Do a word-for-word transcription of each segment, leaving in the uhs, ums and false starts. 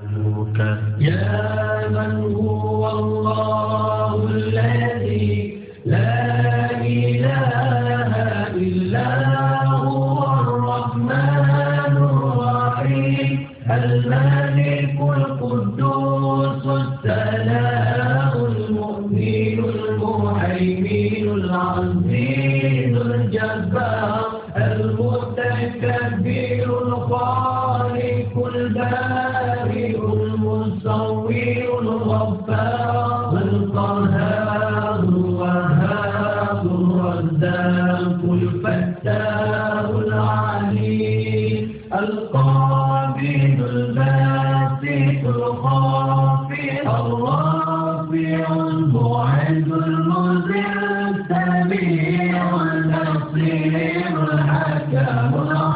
يا من هو الله الذي لا إله إلا هو الرحمن الرحيم الملك القدوس السلام المؤمن المهيمن العزيز الجبار المتكبر الخالق البارئ المصور الغفار القهار الوهاب الرزاق الفتاح العليم القابض الباسط الخافض الرافع المعز المذل السميع البصير الحكم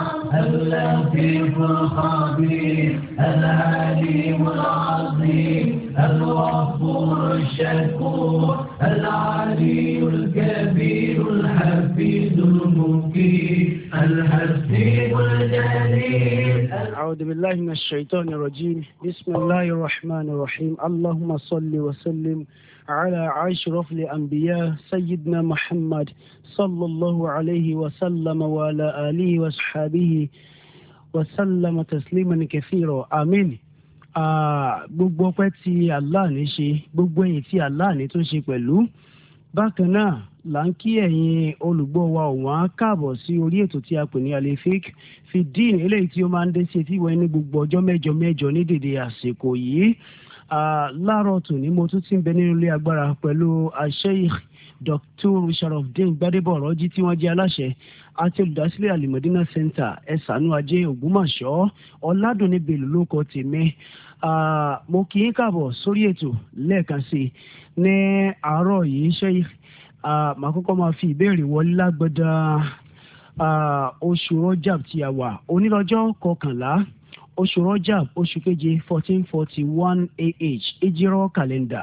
اللطيف الخبير العليم العظيم الغفور الشكور العلي الكبير الحفيظ المقيم الحسيب الجليل. أعوذ بالله من الشيطان الرجيم. بسم الله الرحمن الرحيم. اللهم صل وسلم على أشرف الأنبياء سيدنا محمد صلى الله عليه وسلم وعلى آله وصحبه وسلم تسليما كثيرا. آمين. gbogbo ọpẹ́ tí Allah ní ṣe, gbogbo ẹ̀yìn tí Allah ní tó ṣe pẹ̀lú. Bákan náà là ń kí ẹ̀yin olùgbọ́ wa ọ̀wọ́n káàbọ̀ sí orí ètò tí a pè ní Al-Fiqh Fi-Din, eléyìí tí ó máa ń dé sí etí ìwọ ní gbogbo ọjọ́ mẹ́jọ mẹ́jọ ní dèdè àsìkò yìí. Láàárọ̀ tòní mo tún ti ń bẹ nínú ilé agbára pẹ̀lú Sheikh Doctor Sharafdeen Gbadebo Ọ̀rọ̀jí tí wọ́n jẹ́ aláṣẹ àti olùdásílẹ̀ Al-Madina Center Ẹ̀sánú Ajé Ògbómọ̀ṣọ́. Ọ̀làdùnní Bello ló kọ tèmi. Mo kì í káàbọ̀ sórí ètò lẹ́ẹ̀kan sí i ní àárọ̀ yìí. Sheikh, màá kọ́kọ́ máa fi ìbéèrè wọlé lágbọ́dá oṣù Rọ́jàb tí a wà onílọ́jọ́ kọkànlá oṣù Rọ́jàb oṣù keje fourteen forty one A H ejirọ́ kàlẹ́ndà.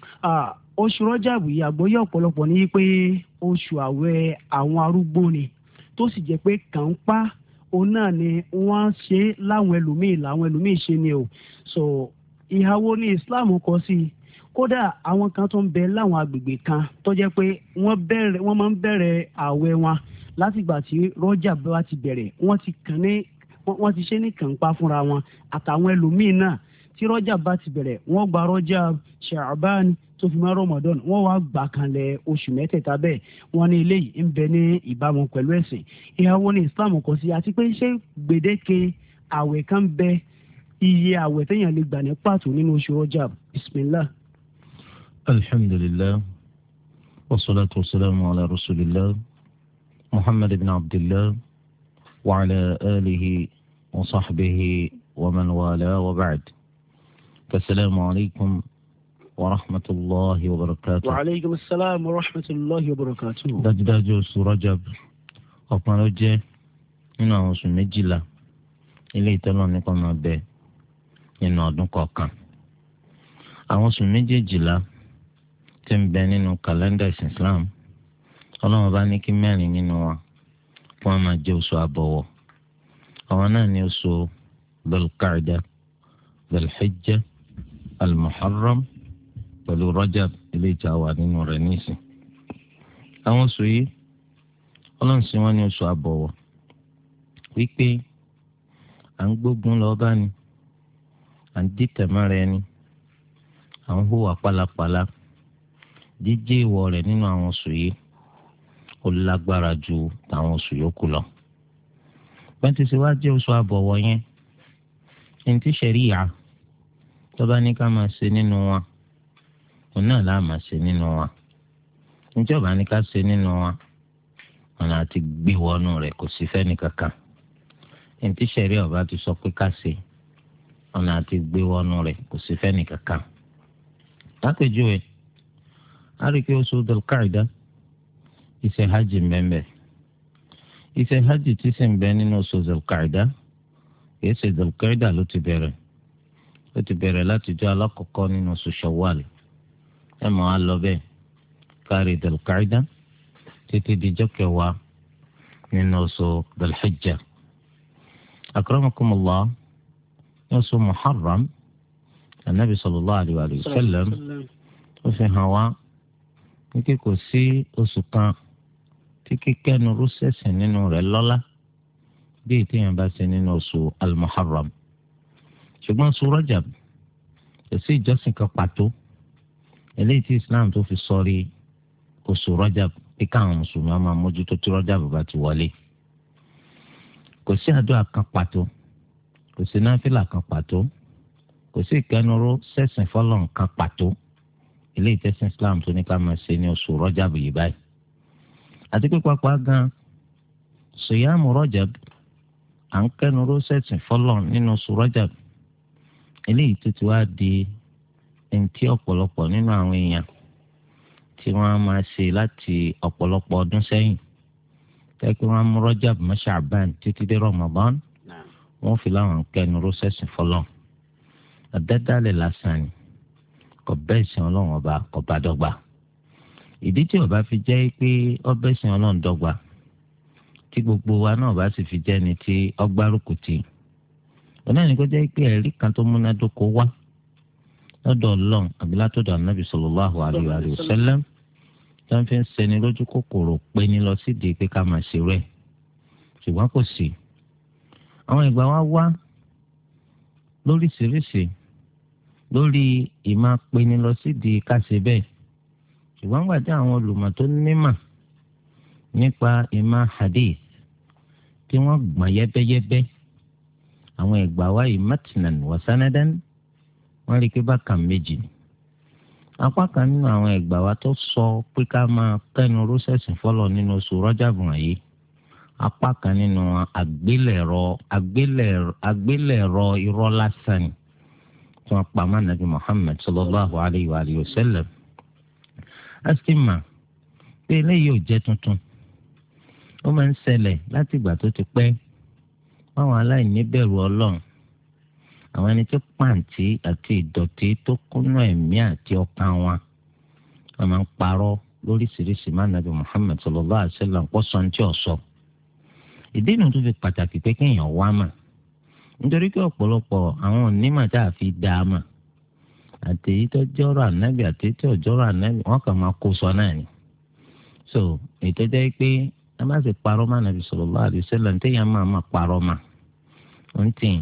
Oṣù Rọ́jàb yìí àgbọ́yé ọ̀pọ̀lọpọ̀ ní pé oṣù àwẹ̀ àwọn arúgbó ni, tó sì jẹ́ pé kàńpá òun náà ni wọ́n ṣe láwọn ẹlòmíì láwọn ẹlòmíì ṣe ni o. so ìhàwó ní Islam kọ sí i. Kódà àwọn kan tó ń bẹ láwọn agbègbè kan tó jẹ́ pé wọ́n bẹ̀rẹ̀ wọ́n máa ń bẹ̀rẹ̀ ààwẹ̀ wọn látìgbà tí Rọ́jàb bá ti bẹ̀rẹ̀, wọ́n ti kàn ní wọ́n ti ṣe ní kànpá fúnra wọn àtàwọn ẹlòmíín náà. Tí Rọ́jàb bá ti bẹ̀rẹ̀, wọ́n gba Rọ́jàb, Ṣàbán tó fi mọ́ Ramadan, wọ́n wá gbà kanlẹ̀ oṣù mẹ́tẹ̀ẹ̀ta bẹ́ẹ̀. Wọ́n ní eléyìí ń bẹ ní ìbámu pẹ̀lú ẹ̀sìn. Ìhàwó ní Islam kọ sí, àti pé ṣé gbèdéke àwẹ̀ kan bẹ, iye àwẹ̀ téèyàn lè gbà ní pàtó nínú oṣù Rọ́jàb? Bismillah. Alhamdulillah, wassalatu wassalamu ala rasulillah, Muhammad ibn Abdullah, wa ala alihi wa sahbihi wa man wala wa ba'd. Assalamu alaikum wa rahmatullahi wa barakatuh. Wa alaikum assalam wa rahmatullahi wa barakatuh. Dájúdájú oṣù Rajab ọ̀kan ló jẹ́ nínú àwọn oṣù méjìlá ilé ìtọ́nà nípa máa bẹ nínú ọdún kọ̀ọ̀kan. Àwọn oṣù méjèèjìlá tí ń bẹ nínú kàlẹ́ndà ìsìn Islam, Ọlọ́run bá ní kí mẹ́rin nínú wa kí wọ́n máa jẹ́ oṣù àbọ̀wọ̀. Àwọn náà ní oṣù Dhul-Qa'da, Dhul-Hijja, Al-Muharram pẹ̀lú Rajab ilé ìjà wà nínú rẹ̀ nísìn. Àwọn oṣù yìí Ọlọ́run sì wọ́n ní oṣù àbọ̀wọ̀ wípé à ń gbógun lọ bá ní, à ń dìtẹ̀ mọ́ra ẹni, à ń hùwà pálapàla. Jíjẹ́ ìwọ rẹ̀ nínú àwọn oṣù yìí ó lágbára ju àwọn oṣù yòókù lọ. Bẹ́ẹ̀ tí ṣe wá jẹ́ oṣù àbọ̀wọ̀ yẹn, ẹni tí ṣẹ̀ríyà tó bá ní ká máa ṣe nínú wa, òun náà láà máa ṣe nínú wa. Níjọ́ bá ní ká ṣe nínú wa, ọ̀nà àti gbé wọnú rẹ̀ kò sí fẹ́ni kankan. Ẹni tí ṣẹ̀ríyà ọba ti sọ pé ká ṣe, ọ̀nà àti gbé wọnú rẹ̀ kò sí fẹ́ni kankan. Lápèjúwe, a rí i pé oṣù Dhul-Qa'da iṣẹ́ hajj ń bẹ ńbẹ̀. Iṣẹ́ hajj tí sì ń bẹ nínú oṣù Dhul-Qa'da kìí ṣe Dhul-Qa'da ló ti bẹ̀rẹ̀. Ó ti bẹ̀rẹ̀ láti jọ́ alákọ̀ọ́kọ́ nínú oṣù Shawwal. Ẹ mọ̀ á lọ bẹ́ẹ̀ kárí Dhul-Qa'da títí dijọ́ kẹwàá nínú oṣù Dhul-Hijja. Akramakumullah, ní oṣù Muharram Ànábì sallallahu alaihi wa sallam ó fi hàn wá wípé kò sí oṣù kan tí kíkẹ́nu rúṣẹ̀sìn nínú rẹ̀ lọ́lá bí ìtẹ̀yàn bá ṣe nínú oṣù al-Muharram. ṣùgbọ́n oṣù Rajab kò sí ìjọsìn kan pàtó eléyìí tí Islam tó fi sọrí oṣù Rajab bí káwọn mùsùlùmí máa mójútó tí Rajab bá ti wọlé. kò sí àdúrà kan pàtó, kò sí náfìlà kan pàtó, kò sí ìkẹnuró sẹ́sìn fọ́lọ́run kan pàtó eléyìí tẹ́sìn Islam tó ní ká máa ṣe ní oṣù Rajab yìí báyìí. àti pé pápá gan sòyàmù Rajab à ń kẹnuró sẹ́sìn fọ́lọ́run nínú oṣù Rajab eléyìí tó ti wá di ẹni tí ọ̀pọ̀lọpọ̀ nínú àwọn èèyàn tí wọ́n máa ṣe láti ọ̀pọ̀lọpọ̀ ọdún sẹ́yìn tẹ́ kí wọ́n mú Rajab mọ́ Sha'ban títí dé Ramadan wọ́n fi láwọn kẹnuró sẹ́sìn fọ́lọ́run. àdádálẹ̀ lásán ni kò bẹ́ẹ̀ sìn ọlọ́run ọba kò bá dọ́gba. ìdí tí ọba fi jẹ́ pé ọbẹ̀ sìn ọlọ́run dọ́gba tí gbogbo wa náà bá sì fi jẹ́ ni tí ọgbárùkù tì í. ọ̀nà ni kó jẹ́ pé ẹ̀rí kan tó múnádóko wá lọ́dọ̀ ọlọ́run àbí látọ̀dọ̀ anábì sallallahu alaihi wa sallam tí wọ́n fi ń ṣeni lójú kòkòrò pé ní lọ sídìí pé ká máa ṣe rẹ̀ ṣùgbọ́n kò sí. àwọn ìgbà wa wá lóríṣiríṣi lórí ìmá pinni lọ sídìí káṣe bẹ́ẹ̀ ṣùgbọ́n gbà tí àwọn olùmọ̀ tó nímà nípa ìmá hadith tí wọ́n gbọ̀n yẹ́bẹ́yẹ́bẹ́ àwọn ìgbà wa yìí matnan wa sanadan wọ́n rí i pé bákan méjì ni. apá kan nínú àwọn ìgbà wa tó sọ pé ká máa kẹ́nu rọ́ṣẹ̀sì fọ́lọ̀ nínú oṣù Rọ́jàbù yìí apá kan nínú àgbélẹ̀rọ àgbélẹ̀rọ àgbélẹ̀rọ irọ́ lásán ni tí wọ́n pa má nàbí Muhammad sallallahu alayhi wa alihi wa sallam. asima pé eléyìí ò jẹ́ tuntun ó máa ń ṣẹlẹ̀ láti ìgbà tó ti pẹ́ báwọn aláìní bẹ̀rù Ọlọ́run àwọn ẹni tó pàǹtí àti ìdọ̀tí tó kúnnú ẹ̀mí àti ọkàn wọn wọ́n máa ń parọ́ lóríṣiríṣi má nàbí Muhammad sallallahu alayhi wa sallam pọ̀ sọ ní tí ò sọ. ìdí inú tó fi pàtàkì pé kéèyàn wá mà nítorí pé ọ̀pọ̀lọpọ̀ àwọn onímọ̀ tá a fi dá a mà àti èyí tó jọ́rọ̀ ànábì àti èyí tó jọ́rọ̀ ànábì wọ́n kàn máa kó sọ náà ni. so èyí tó jẹ́ pé a máa sì parọ́ má nàbí sallallahu alaihi wasallam téèyàn máa máa parọ́ mà ó ń tì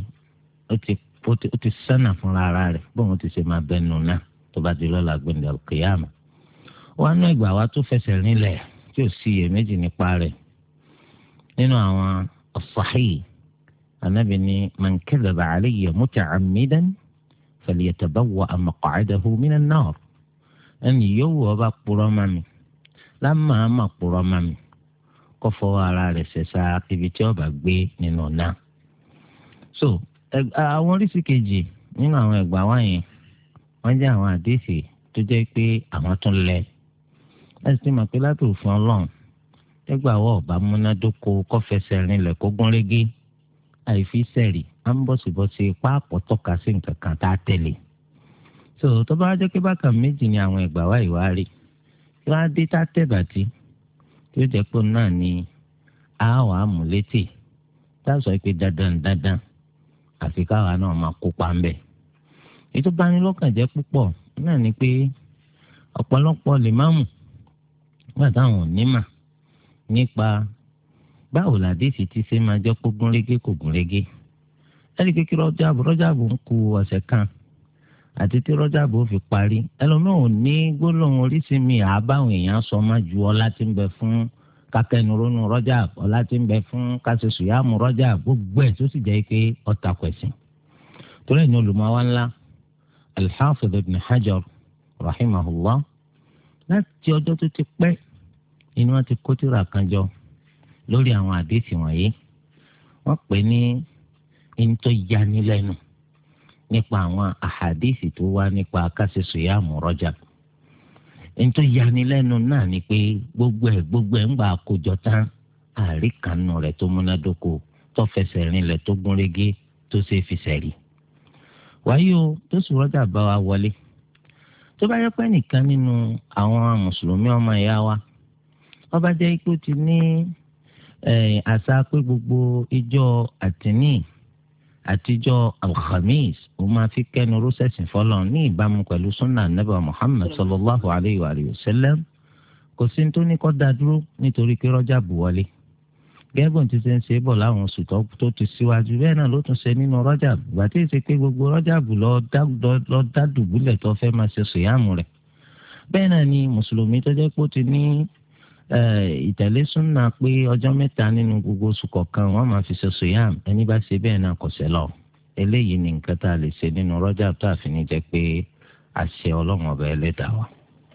ó ti ó ti sánà fúnra ara rẹ̀ bóun ti ṣe máa bẹnu náà tó bá di lọ́la gbẹ̀ndẹ̀ al-qiyamah. wọ́n á ná ìgbà wa tó fẹsẹ̀ rinlẹ̀ tí ò sí iyèméjì nípa rẹ̀ nínú àwọn as-sahih Ànábì ní man kadhaba alayya muta'ammidan falyatabawwa' maq'adahu minan nar. ẹnì yòówù ọba purọ́ mọ́ mi lámàá mà purọ́ mọ́ mi kó fọwọ́ ara rẹ̀ ṣẹ̀ṣà ibi tí ọba gbé nínú náà. so àwọn oríṣi kejì nínú àwọn ẹgbàá wáyẹn wọ́n jẹ́ àwọn àdéhìí tó jẹ́ pé àwọn tún lẹ̀ láti ti mọ̀ pé láti òfin Ọlọ́run ẹgbàá wọ ọba múnádóko kọfẹsẹ̀ rinlẹ̀ kó gún régé àìfi sẹ̀rì á ń bọ̀sibọ̀si páàpọ̀ tọ́ka sí nǹkan kan tá a tẹ̀lé. so tó bá jẹ́ pé bákan méjì ni àwọn ẹgbàá wá ìwà rí kí wọ́n á dé tá tẹ̀bàtì tí ó jẹ́ pé náà ni a wà á mú létí tá a sọ pé dandan dandan àfi káwa náà máa kópa ń bẹ̀. ètò ìbanilọ́kàn jẹ́ púpọ̀ náà ni pé ọ̀pọ̀lọpọ̀ lè má mú nígbà táwọn ò ní mà nípa báwo làdíìsì ti ṣe máa jẹ́ kó gún régé kò gún régé. ẹni kékeré Rọ́jàbù Rọ́jàbù ń ku ọ̀sẹ̀ kan àti tí Rọ́jàbù ó fi parí ẹlòmíràn ò ní gbólóhùn oríṣi mi àbáwọn èèyàn sọ má ju ọlá tí ń bẹ fún kákẹ́nurónú Rọ́jàbù ọlá tí ń bẹ fún kásẹ̀sùyàmù Rọ́jàbù gbogbo ẹ̀ tó sì jẹ́ pé ọ̀tà kwẹ̀sìn. torí ẹ̀yin olùmọ̀wá ńlá al-Hafiz ibn Hajar rahimahullah láti ọjọ́ tó ti pẹ́ inú wọn ti kó tírà kan jọ lórí àwọn àdéhìí wọ̀nyí wọ́n pè ní ntọ́ yanilẹ́nu nípa àwọn àhàdéhìí tó wá nípa kásẹ̀sùyàmù Rọ́jàbù. ntọ́ yanilẹ́nu náà ni pé gbogbo ẹ̀ gbogbo ẹ̀ ń gbà àkójọ tán àríkànnù rẹ̀ tó múnádóko tó fẹsẹ̀ rinlẹ̀ tó gúnrégé tó ṣe fi sẹ̀rí. wáyé o tó sùn Rọ́jàbù bá wa wọlé tó bá yẹ pé nìkan nínú àwọn mùsùlùmí ọmọ ìyá wa wọ́n bá jẹ́ pé ó ti ní àṣà pé gbogbo ìjọ àtìní àtijọ́ alhamis ó máa fi kẹ́nu rọ́sẹ̀sìn fọlọ́ ní ìbámu pẹ̀lú sunna anabi muhammad sallallahu alayhi wa sallam kò sí tó ní kó dá dúró nítorí pé rọ́jà bù wọlé gẹ́gbọ̀n ti ṣe ń ṣe bọ̀ láwọn oṣù tó ti síwájú bẹ́ẹ̀ náà ló tún ṣe nínú rọ́jà bù àti ṣe pé gbogbo rọ́jà bù lọ dá dùbúlẹ̀ tó fẹ́ máa ṣe sòyàmù rẹ̀ bẹ́ẹ̀ náà ni mùsùlùmí tó jẹ́ pé ó ti ní ìtẹ̀lé súnà pé ọjọ́ mẹ́ta nínú gbogbo oṣù kọ̀ọ̀kan wọ́n máa fi ṣe sòyàm ẹni bá ṣe bẹ́ẹ̀ náà kò ṣẹlọ̀ eléyìí ni nǹkan tá a lè ṣe nínú rọ́jà tó àfi ní jẹ́ pé àṣẹ ọlọ́run ọba ẹlẹ́dàá wa.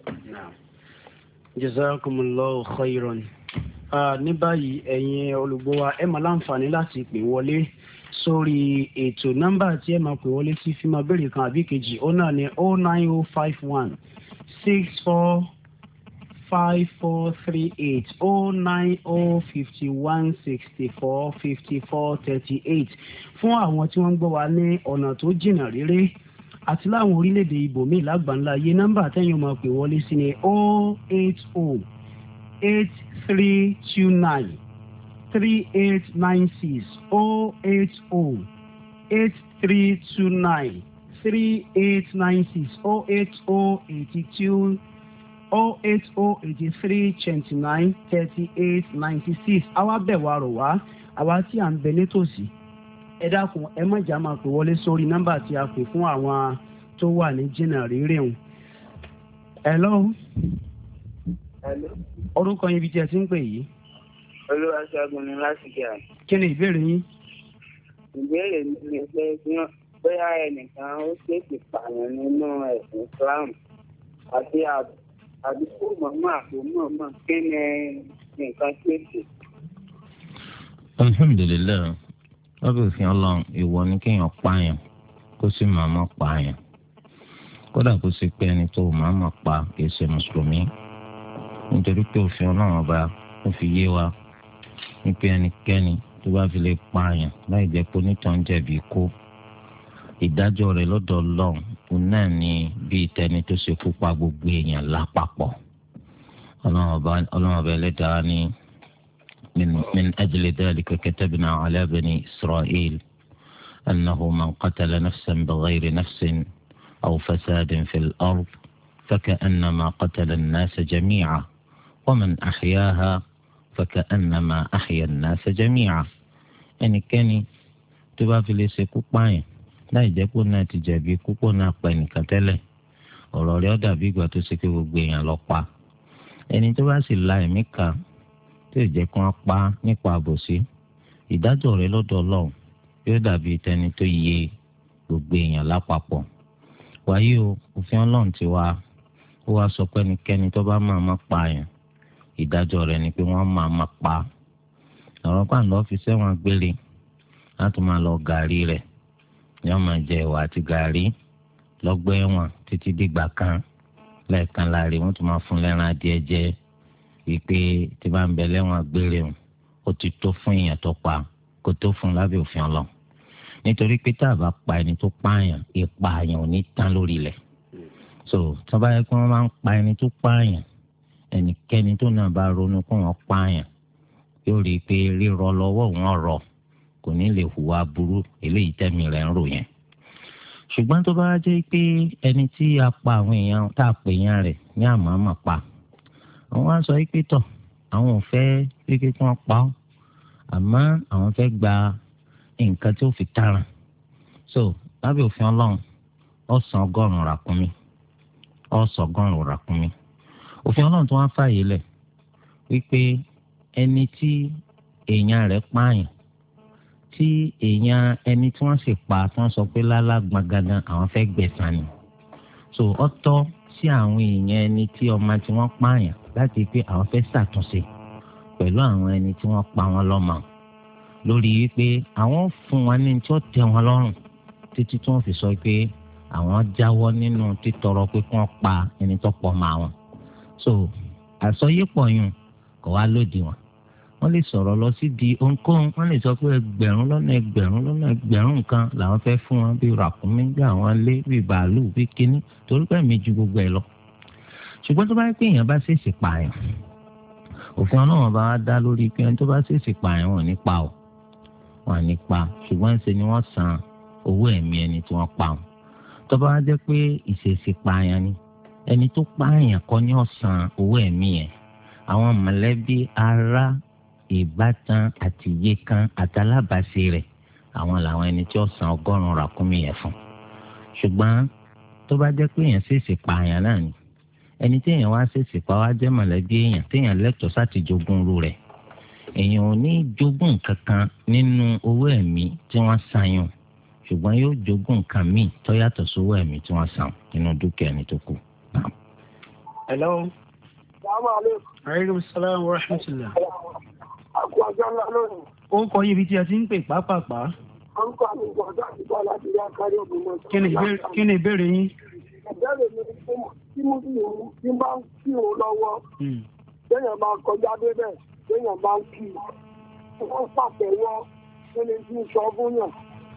jazakumullahu khairan. ní báyìí ẹ̀yin olùgbọ́ wa ẹ máa láǹfààní láti pè wọlé sórí ètò nọ́mbà tí ẹ máa pè wọlé sí fi máa béèrè kan àbí kejì ó náà ní oh nine oh five one six four five four three eight oh nine oh fifty one sixty four fifty four thirty eight fún àwọn tí wọ́n ń gbọ́ wa ní ọ̀nà tó jìnnà réré àti láwọn orílẹ̀-èdè ibòmíì lágbàńlá yé nọ́mbà tẹ́yìn máa pè wọlé sí ní oh eight oh eight three two nine three eight nine six oh eight oh eight three two nine three eight nine six oh eight oh eighty two oh eight oh eighty three twenty nine thirty eight ninety six àwa bẹ̀ wá rọ̀ wá àwa tí à ń bẹ nítòsí ẹ dákun ẹ má jà máa pè wọlé sórí nọ́mbà tí a pè fún àwọn tó wà ní jìnnà rírì hùn. hello. hello. orúkọ yín ibi tí ẹ ti ń pè yìí. Olúwaṣẹ́gun ni láti kí a. kí ni ìbéèrè yín. ìbéèrè mi ni pé bóyá ẹnìkan ó ṣèèṣì pààyàn nínú ẹ̀sìn Islam àti àdúgbò mọ̀mọ́ àpò mọ̀mọ́ kí ni nǹkan ṣèèṣì. alhamdulilayi wọ́n fi fi ọlọ́run ìwọ ni kéèyàn pààyàn kó sì màmá pààyàn kódà kó sì pé ẹni tó màmá pa kì í ṣe mùsùlùmí nítorí pé òfin ọlọ́run ọba ó fi yé wa wípé ẹnikẹ́ni tó bá fi lè pààyàn láì jẹ́ pé onítàn jẹ̀bi kó ìdájọ́ rẹ̀ lọ́dọ̀ ọlọ́run òun náà ni bíi tẹni tó ṣe kú pa gbogbo èèyàn lápapọ̀ ọlọ́run ọba ẹlẹ́dàá ni من أجل ذلك كتبنا على بني إسرائيل أنه من قتل نفسا بغير نفس أو فساد في الأرض فكأنما قتل الناس جميعا ومن أحياها فكأنما أحيا الناس جميعا ẹni kẹ́ni tó bá fi lè ṣe kú pààyàn láì jẹ́ kó náà ti jẹ̀bi púpọ̀ náà pa ẹnìkan tẹ́lẹ̀ ọ̀rọ̀ rẹ̀ ó dàbí ìgbà tó ṣe pé gbogbo èèyàn ló pa ẹni tó bá sì la ẹ̀mí kan tó jẹ́ kó wọ́n pa nípa àbòsí ìdájọ́ rẹ̀ lọ́dọ̀ Ọlọ́run yóò dàbí tẹni tó yẹ gbogbo èèyàn lápapọ̀ wáyé o òfin Ọlọ́run ti wá ó wá sọ pé ẹnikẹ́ni tó bá máa má pa àyàn ìdájọ́ rẹ̀ ni pé wọ́n máa má pa ọ̀rọ̀ kan lọ́ọ́ fi sẹ́wọ̀n gbére láti máa lọ gàrí rẹ̀ yóò máa jẹ ẹ̀wà àti gàrí lọ́gbọ́ ẹ̀wọ̀n títí dìgbà kan lẹ́ẹ̀kan láàrin wọ́n tún máa fún lẹ́ran adìẹ jẹ wípé tí bá ń bẹ lẹ́wọ̀n gbére o ó ti tó fún èèyàn tó pa kó tó fún lábẹ́ òfin Ọlọ́run nítorí pé tá a bá pa ẹni tó pààyàn ìpààyàn ò ní tán lórí ilẹ̀ so tí wọ́n bá yẹ kí wọ́n máa ń pa ẹni tó pààyàn ẹnikẹ́ni tó náà bá ronú kó wọ́n pààyàn yóò rí i pé rírọ lọ́wọ́ wọn rọ kò ní lè hùwà burú eléyìí tẹ́mi rẹ̀ ń rò yẹn ṣùgbọ́n tó bá jẹ́ pé ẹni tí a pa àwọn èèyàn tá a pè yàn rẹ̀ ní àmọ́mọ́ pa àwọn á sọ pé tọ̀ àwọn ò fẹ́ pé kí wọ́n pa ọ́ àmọ́ àwọn fẹ́ gba nǹkan tí ó fi tààràn so lábẹ́ òfin Ọlọ́run ọ̀sán ọgọ́rùn-ún ràkúnmí ọ̀sán ọgọ́rùn-ún ràkúnmí òfin Ọlọ́run tó wá fààyè lẹ̀ wípé ẹni tí èèyàn rẹ̀ pààyàn tí èèyàn ẹni tí wọ́n sì pa tí wọ́n sọ pé lálá gbọ̀ngàn àwọn fẹ́ gbẹ̀san ni so ọ̀tọ̀ sí àwọn èèyàn ẹni tí ọmọ tí wọ́n pààyàn láti pé àwọn fẹ́ ṣàtúnṣe pẹ̀lú àwọn ẹni tí wọ́n pa wọn lọ́mọ lórí wípé àwọn fún wọn ní tí ó tẹ́ wọn lọ́rùn títí tí wọ́n fi sọ pé àwọn jáwọ́ nínú títọrọ pé kí wọ́n pa ẹni tó pọ̀ mọ́ àwọn so àsọyépọ̀ yùn kò wá lòdì wọn wọ́n lè sọ̀rọ̀ lọ sí di ohunkóhun wọ́n lè sọ pé ẹgbẹ̀rún lọ́nà ẹgbẹ̀rún lọ́nà ẹgbẹ̀rún nǹkan làwọn fẹ́ fún wọn bíi ràkúnmí bí àwọn lé bíi bàálù bíi kínní torí pé mi ju gbogbo ẹ̀ lọ ṣùgbọ́n tó bá yẹ pé èèyàn bá ṣèèṣì pààyàn òfin Ọlọ́run bá wá dá lórí pé ẹni tó bá ṣèèṣì pààyàn wọn ní pa ọ́ wọn ní pa ṣùgbọ́n ṣe ni wọ́n san owó ẹ̀mí ẹni tí wọ́n pa wọn. tó bá jẹ́ pé ìṣèṣì pààyàn ni ẹni tó pààyàn kọ́ ni ó san owó ẹ̀mí yẹn. àwọn mọ̀lẹ́bí ará ìbátan àti yékan àtàlábàṣe rẹ̀ àwọn làwọn ẹni tí ó san ọgọ́rùn-ún ràkúnmí yẹn fún. ṣùgbọ́n tó bá jẹ́ pé èèyàn ṣèṣì pààyàn náà ni ẹni tí èèyàn wá ṣèṣì pa wá jẹ́ mọ̀lẹ́bí èèyàn téèyàn lẹ́tọ̀ọ́ sáti jogún irú rẹ̀ èèyàn ò ní jogún kankan nínú owó ẹ̀mí tí wọ́n san yàn ṣùgbọ́n yóò jogún nǹkan míì tó yàtọ̀ sówó ẹ̀mí tí wọ́n san nínú dúkìá ẹni tó kù. Hello. Aleykum salaam wa rahmatulah. Àkú ọjọ́ ńlá lónìí. Ó ń kọ ibi tí a ti ń pè pápápá. Ó ń kọ́ àmì ìgbọ̀dọ̀ àti bọ́ láti yá kárí ògùn mọ́. Kí ni ìbéèrè yín? Ìbéèrè mi ni pé tí mo sì ń tí bá ń kí òun lọ́wọ́. Béèyàn máa kọjá débẹ̀, béèyàn máa ń kí. Wọ́n pàtẹ́wọ́ kí ni tí ń sọ fún yàn.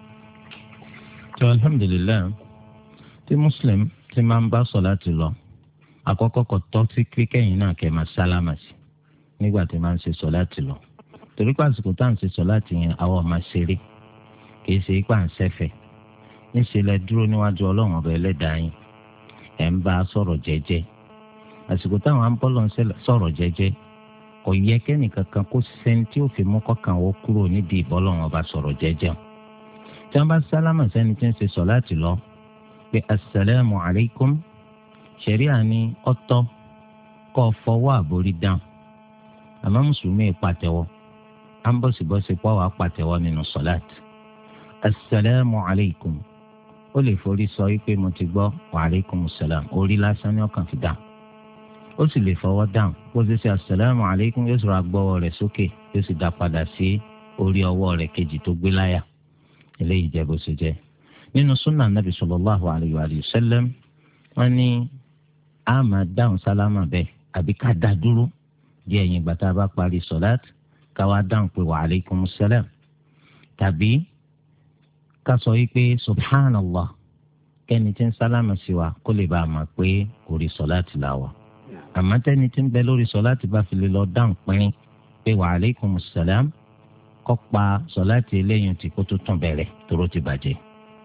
Tó alhamdulilayi tí Muslim ti máa ń bá sọ láti lọ àkọ́kọ́ kò tọ́ sí kíkẹ́yìn náà kẹ́ máa sálámà sí nígbà tí máa ń ṣe sọ láti lọ torí pé àsìkò tá à ń ṣe sọ láti yẹn àwọn máa ṣeré kìí ṣe ipá ń ṣẹ̀fẹ̀ níṣẹ́ lẹ dúró níwájú ọlọ́run ọba ẹlẹ́dàá yín ẹ̀ ń bá a sọ̀rọ̀ jẹ́jẹ́ àsìkò táwọn ń bọ́lọ̀ ń sọ̀rọ̀ jẹ́jẹ́ kò yẹ kẹ́nìkankan kó sẹ́ni tí ó fi mú kọ́kàn wọ́ kúrò nídìí ìbọ́lọ́run ọba sọ̀rọ̀ jẹ́jẹ́ tí wọ́n bá sálámà sẹ́ni tí ń ṣe sọ láti lọ pé asalaamu alaykum ṣẹ̀ríà ní ọ̀tọ̀ kọ́ fọwọ́ àborí dáhùn àmọ́ mùsùlùmí pàtẹ́wọ́ à ń bọ̀sibọ́sí pọ̀ wá pàtẹ́wọ́ nínú sọ̀láàtì asalaamu alaykum ó lè forí sọ wípé mo ti gbọ́ wa alaykum salaam orí lásán ní ọkàn fi dáhùn ó sì lè fọwọ́ dáhùn bó ṣe ṣe asalaamu alaykum yóò sọ̀rọ̀ agbọ́wọ́ rẹ̀ sókè yóò sì dá padà sí orí ọwọ́ rẹ̀ kejì tó gbé láyà eléyìí jẹ́ bó ṣe jẹ́ nínú súnà nàbì sallallahu alayhi wa sallam wọ́n ní a máa dáhùn sálámà bẹ́ẹ̀ àbí ká dá dúró di ẹ̀yìn ìgbà tá a bá parí sọ̀láàtì ká wá dáhùn pé wa alaykum salaam tàbí ká sọ wípé subhanallah kẹ́ni tí ń sálámà sí wa kó lè bá a mọ̀ pé orí sọ̀láàtì la wà àmọ́ tẹ́ni tí ń bẹ lórí sọ̀láàtì bá fi lè lọ dáhùn pínrín pé wa alaykum salaam kó pa sọ̀láàtì eléyìí tí kó tó tún bẹ̀rẹ̀ tóró ti bàjẹ́.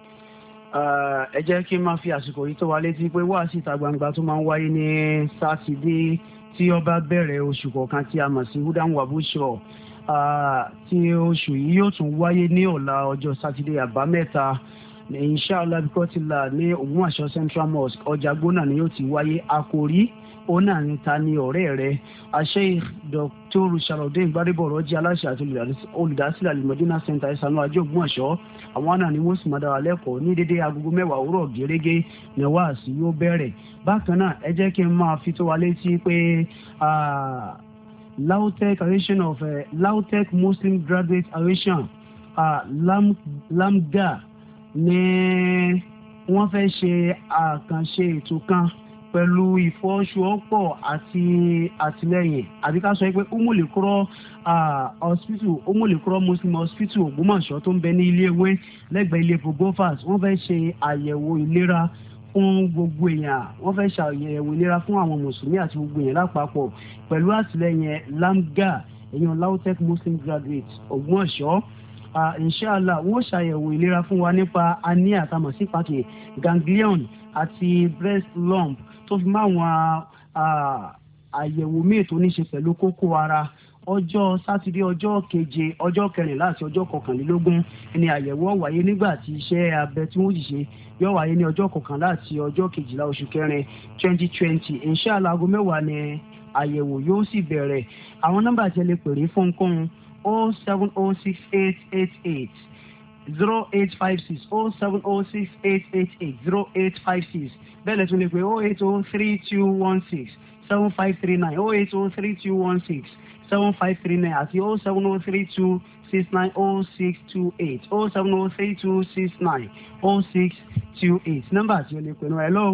ẹ jẹ́ kí n máa fi àsìkò yìí tó wa létí pé wáàsí ìta gbangba tó máa ń wáyé ní sátidé tí ó bá bẹ̀rẹ̀ oṣù kọ̀ọ̀kan tí a mọ̀ sí hudan wabushọ tí oṣù yìí yóò tún wáyé ní ọ̀la ọjọ́ sátidé àbámẹ́ta inshallah bíkọ́tìlá ní Ògbómọ̀ṣọ́ Central Mosque ọjà gbóná ni yóò ti wáyé àkòrí òun náà ní ta ni ọ̀rẹ́ rẹ Sheikh Doctor Sharafdeen Gbadebo Ọ̀rọ̀jí aláṣẹ àti olùdásílẹ̀ Al-Madina Center ìsànú ajé Ògbómọ̀ṣọ́ àwọn náà ni wọ́n sì máa dára lẹ́kọ̀ọ́ ní dédé agogo mẹ́wàá òwúrọ̀ gẹ́gẹ́ ní wáàsí yóò bẹ̀rẹ̀ bákan náà ẹ jẹ́ kí n máa fi tó wa létí pé LAUTECH aviation of uh, LAUTECH Muslim Graduate Aviation uh, Lam, LAMGA ní wọ́n fẹ́ ṣe àkànṣe ètò kan pẹ̀lú ìfọwọ́sowọ́pọ̀ àti àtìlẹ́yìn àbí ká sọ pé umulikoro hospital umulikoro Muslim Hospital Ògbómọ̀ṣọ́ tó ń bẹ ní ilé ewé lẹ́gbẹ̀ẹ́ ilé epo gofas wọ́n fẹ́ ṣe àyẹ̀wò ìlera fún gbogbo èèyàn wọ́n fẹ́ ṣe àyẹ̀wò ìlera fún àwọn mùsùlùmí àti gbogbo èèyàn lápapọ̀ pẹ̀lú àtìlẹ́yìn LAMGA èèyàn LAUTECH Muslim Graduate Ògbómọ̀ṣọ́ Uh, inshallah wọ́n ṣàyẹ̀wò ìlera fún wa nípa hernia àtàmọ̀sí pàtì ganglion àti breast lump tó fi máa wọn àyẹ̀wò míì tó ní ṣe pẹ̀lú kókó ara ọjọ́ sátidé ọjọ́ keje ọjọ́ kẹrìnlá àti ọjọ́ kọkànlélógún ni àyẹ̀wò wáyé nígbà tí iṣẹ́ abẹ tí wọ́n ṣe yóò wáyé ní ọjọ́ kọkànlá àti ọjọ́ kejìlá oṣù kẹrin twenty twenty inshallah aago mẹ́wàá ni àyẹ̀wò yóò sì bẹ̀rẹ̀ àwọn nọ́mbà tí ẹ lè pèrè fún kún oh seven oh six eight eight eight zero eight five six oh seven oh six eight eight eight zero eight five six bẹ́ẹ̀ lẹ́tún lè pè oh eight oh three two one six seven five three nine oh eight oh three two one six seven five three nine àti oh seven oh three two six nine oh six two eight oh seven oh three two six nine oh six two eight nọ́mbà àti ẹ lè pè náà hello.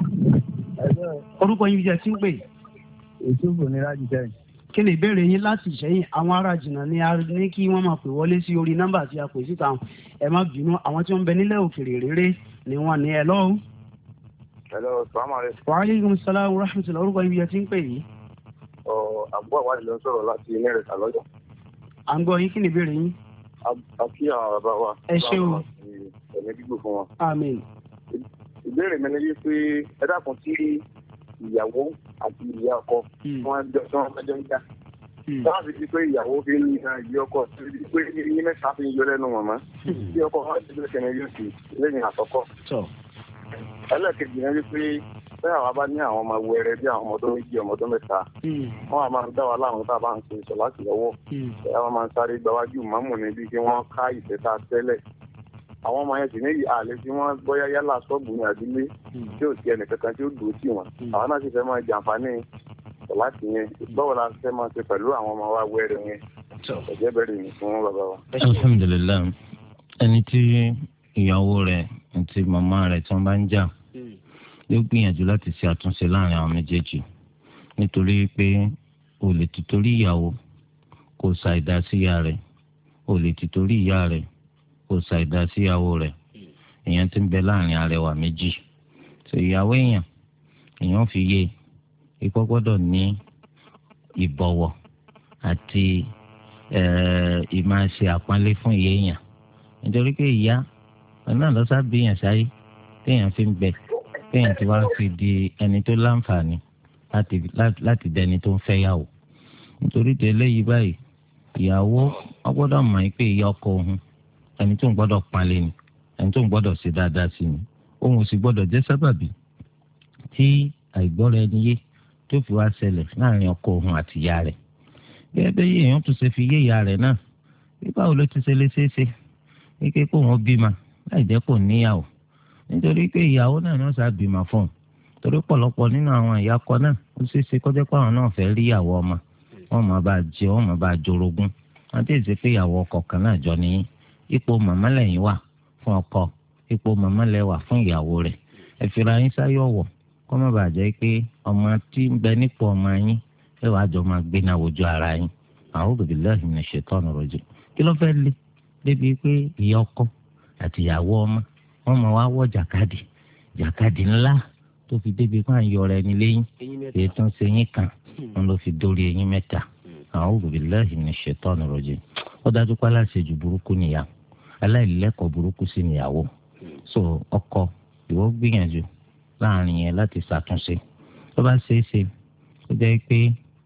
orúkọ yín jẹ́ tí ń pè. ètò ìbò ní láti sẹ́yìn. kí ni ìbéèrè yín láti Ìṣẹ́yìn àwọn ará jìnnà ni a ní kí wọ́n máa pè wọlé sí orí nọ́mbà tí a pè síta ẹ má bínú àwọn tí wọ́n ń bẹ nílẹ̀ òkèèrè réré ni wọ́n ní ẹ lọ́wọ́. hello salaam aleykum. wa aleykum salaam wa rahmatulah orúkọ ibi ẹ ti ń pè yìí. ọ àbúrò àwọn ìlú ń sọ̀rọ̀ láti ilé rẹ̀ sàlọ́jọ́. à ń gbọ́ yín kí ni ìbéèrè yín. àti àwọn bàbá wa. ẹ ṣé o. ẹ̀mí gbígbó fún wọn. àmín. ìbéèrè mi ni wípé ẹ dákun tí ìyàwó àti ìyá ọkọ wọn jọ tí wọn fẹjọ ń jà. sáà fi di pé ìyàwó fi ń yan ìyá ọkọ tí pé yín mẹ́ta fi ń yọ lẹ́nu mọ̀mọ́. tí ọkọ wọn ti bẹ̀rẹ̀ kẹ́ni yóò sì lẹ́yìn àkọ́kọ́. ẹlẹ́ẹ̀kejì ni wípé bẹ́ẹ̀ àwa bá ní àwọn ọmọ wẹrẹ bí àwọn ọmọdé méjì ọmọdé mẹ́ta wọ́n á máa ń dá wa láwọn tá a bá ń ṣe sọ láti lọ́wọ́ ẹ̀ wọ́n máa ń sáré gbáwájú mọ́mù níbi kí wọ́n ká ìfẹ́ta tẹ́lẹ̀ àwọn ọmọ yẹn sì ní àlè tí wọ́n bóyá yálà ṣọ́ọ̀bù ní àdílé tí ò sí ẹnì kankan tí ó dùn sí wọn àwọn náà sì fẹ́ máa jàǹfààní sọ láti yẹn báwo la fẹ́ máa ṣe pẹ̀lú àwọn ọmọ wa wẹrẹ yẹn ẹ̀jẹ̀ bẹ̀rẹ̀ ní fún bàbá wa. alhamdulilayi ẹni tí ìyàwó rẹ̀ àti màmá rẹ̀ tí wọ́n bá ń jà yóò gbìyànjú láti ṣe àtúnṣe láàrin àwọn méjèèjì nítorí pé o lè ti torí ìyàwó kó ṣàìdá síyá rẹ̀ o lè ti torí ìyá rẹ̀ kó ṣàìdá síyàwó rẹ̀ èèyàn ti ń bẹ láàrin arẹwà méjì ṣe ìyàwó èèyàn èèyàn fi yé ipò gbọ́dọ̀ ní ìbọ̀wọ̀ àti ìmáṣe àpọ́nlé fún ìyá èèyàn nítorí pé ìyá ọ̀nà lọ́sàbíyàn sáyé téèyàn fi ń bẹ téèyàn ti wá fi di ẹni tó láǹfààní láti láti dẹni tó ń fẹ́ yàwó nítorí tẹ́lẹ̀ yìí báyìí ìyàwó ọgbọ́dọ̀ mọ̀ pé ìyá ọkọ òun ẹni tó ń gbọ́dọ̀ palẹ̀ ni ẹni tó ń gbọ́dọ̀ ṣe dáadáa sí ni òun sì gbọ́dọ̀ jẹ́ sábàbí tí àìgbọ́ra ẹni yé tó fi wá ṣẹlẹ̀ láàrin ọkọ òun àti ìyá rẹ̀ gẹ́gẹ́ bí èèyàn tún ṣe fi yé ìyá rẹ̀ náà bí báwo ló ti ṣe lè ṣeé ṣe wípé kó wọn bímọ láì jẹ́ kó níyàwó nítorí pé ìyàwó náà náà sá bímọ fún un torí pọ̀lọpọ̀ nínú àwọn ìyàkọ náà ó ṣeé ṣe kọjá pé àwọn náà fẹ́ rí ìyàwó ọmọ wọn máa bá jẹ wọn máa bá jorogún wọn ti ṣe pé ìyàwó ọkọ kan náà jọ ní ipò màmá lẹ́yìn wà fún ọkọ ipò màmá lẹ́ wà fún ìyàwó rẹ̀ ẹ fira yín sáyọ̀ wọ̀ kó má bàa jẹ́ pé ọmọ tí ń bẹ nípò ọmọ yín ẹ wàá jọ máa gbé náà wojú ara yín a'udhu billahi minash shaitani rajim kí ló fẹ́ lé débi pé ìyá ọkọ àti ìyàwó ọmọ wọn máa wá wọ jàkadì jàkadì ńlá tó fi débi pé à ń yọra ẹni lẹ́yìn èyí tó ń ṣe yín kan wọn ló fi dórí eyín mẹ́ta a'udhu billahi minash shaitani rajim ó dájú pé aláṣejù burúkú nìyà aláìlẹ́kọ̀ọ́ burúkú sí nìyàwó so ọkọ ìwọ gbìyànjú láàrin yẹn láti ṣàtúnṣe tó bá ṣeé ṣe ó jẹ́ pé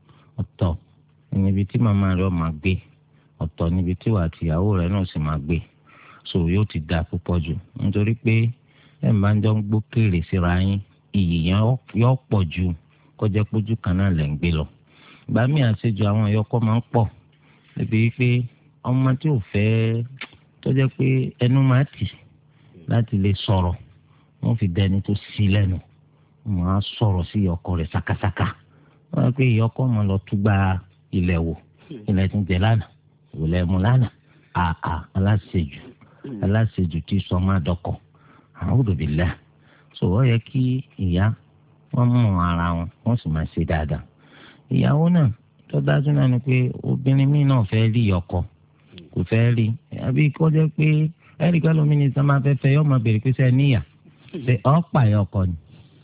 ọ̀tọ̀ níbi tí màmá rẹ̀ máa gbé ọ̀tọ̀ níbi tí wàá tìyàwó rẹ̀ náà sì máa gbé so yóò ti dáa púpọ̀ jù nítorí pé ẹ̀ máa ń jọ ń gbókèrè síra yín iyì yẹn yóò pọ̀ ju kọjá pójú kan náà lẹ̀ ń gbé lọ. ìgbà míì àṣejù àwọn ìyọkọ́ máa ń pọ̀ níbi pé ọmọ tí ò fẹ́ tó jẹ́ pé ẹnu máa tì láti lè sọ̀rọ̀ wọ́n fi dẹni tó sí lẹ́nu wọ́n á sọ̀rọ̀ sí ìyọkọ rẹ̀ sákásáká wọ́n á pé ìyọkọ́ máa lọ túgbà ilẹ̀ wò ilẹ̀ tí ń jẹ lánàá ìwòlẹ̀ mu lánàá àà aláṣejù aláṣejù tí sọ máa dọkọ̀ a'udhu billah so wọ́n yẹ kí ìyá wọ́n mú ara wọn wọ́n sì máa ṣe dáadáa ìyàwó náà tó dájú náà ni pé obìnrin míì náà fẹ́ rí ọkọ kò fẹ́ rí àbí kó jẹ́ pé ẹ̀ríkà lómìnira sọ máa fẹ́ fẹ́ yọ ọmọ bèrè pé sẹ́ níyà ṣe ọ̀pá ẹ̀ ọkọ ni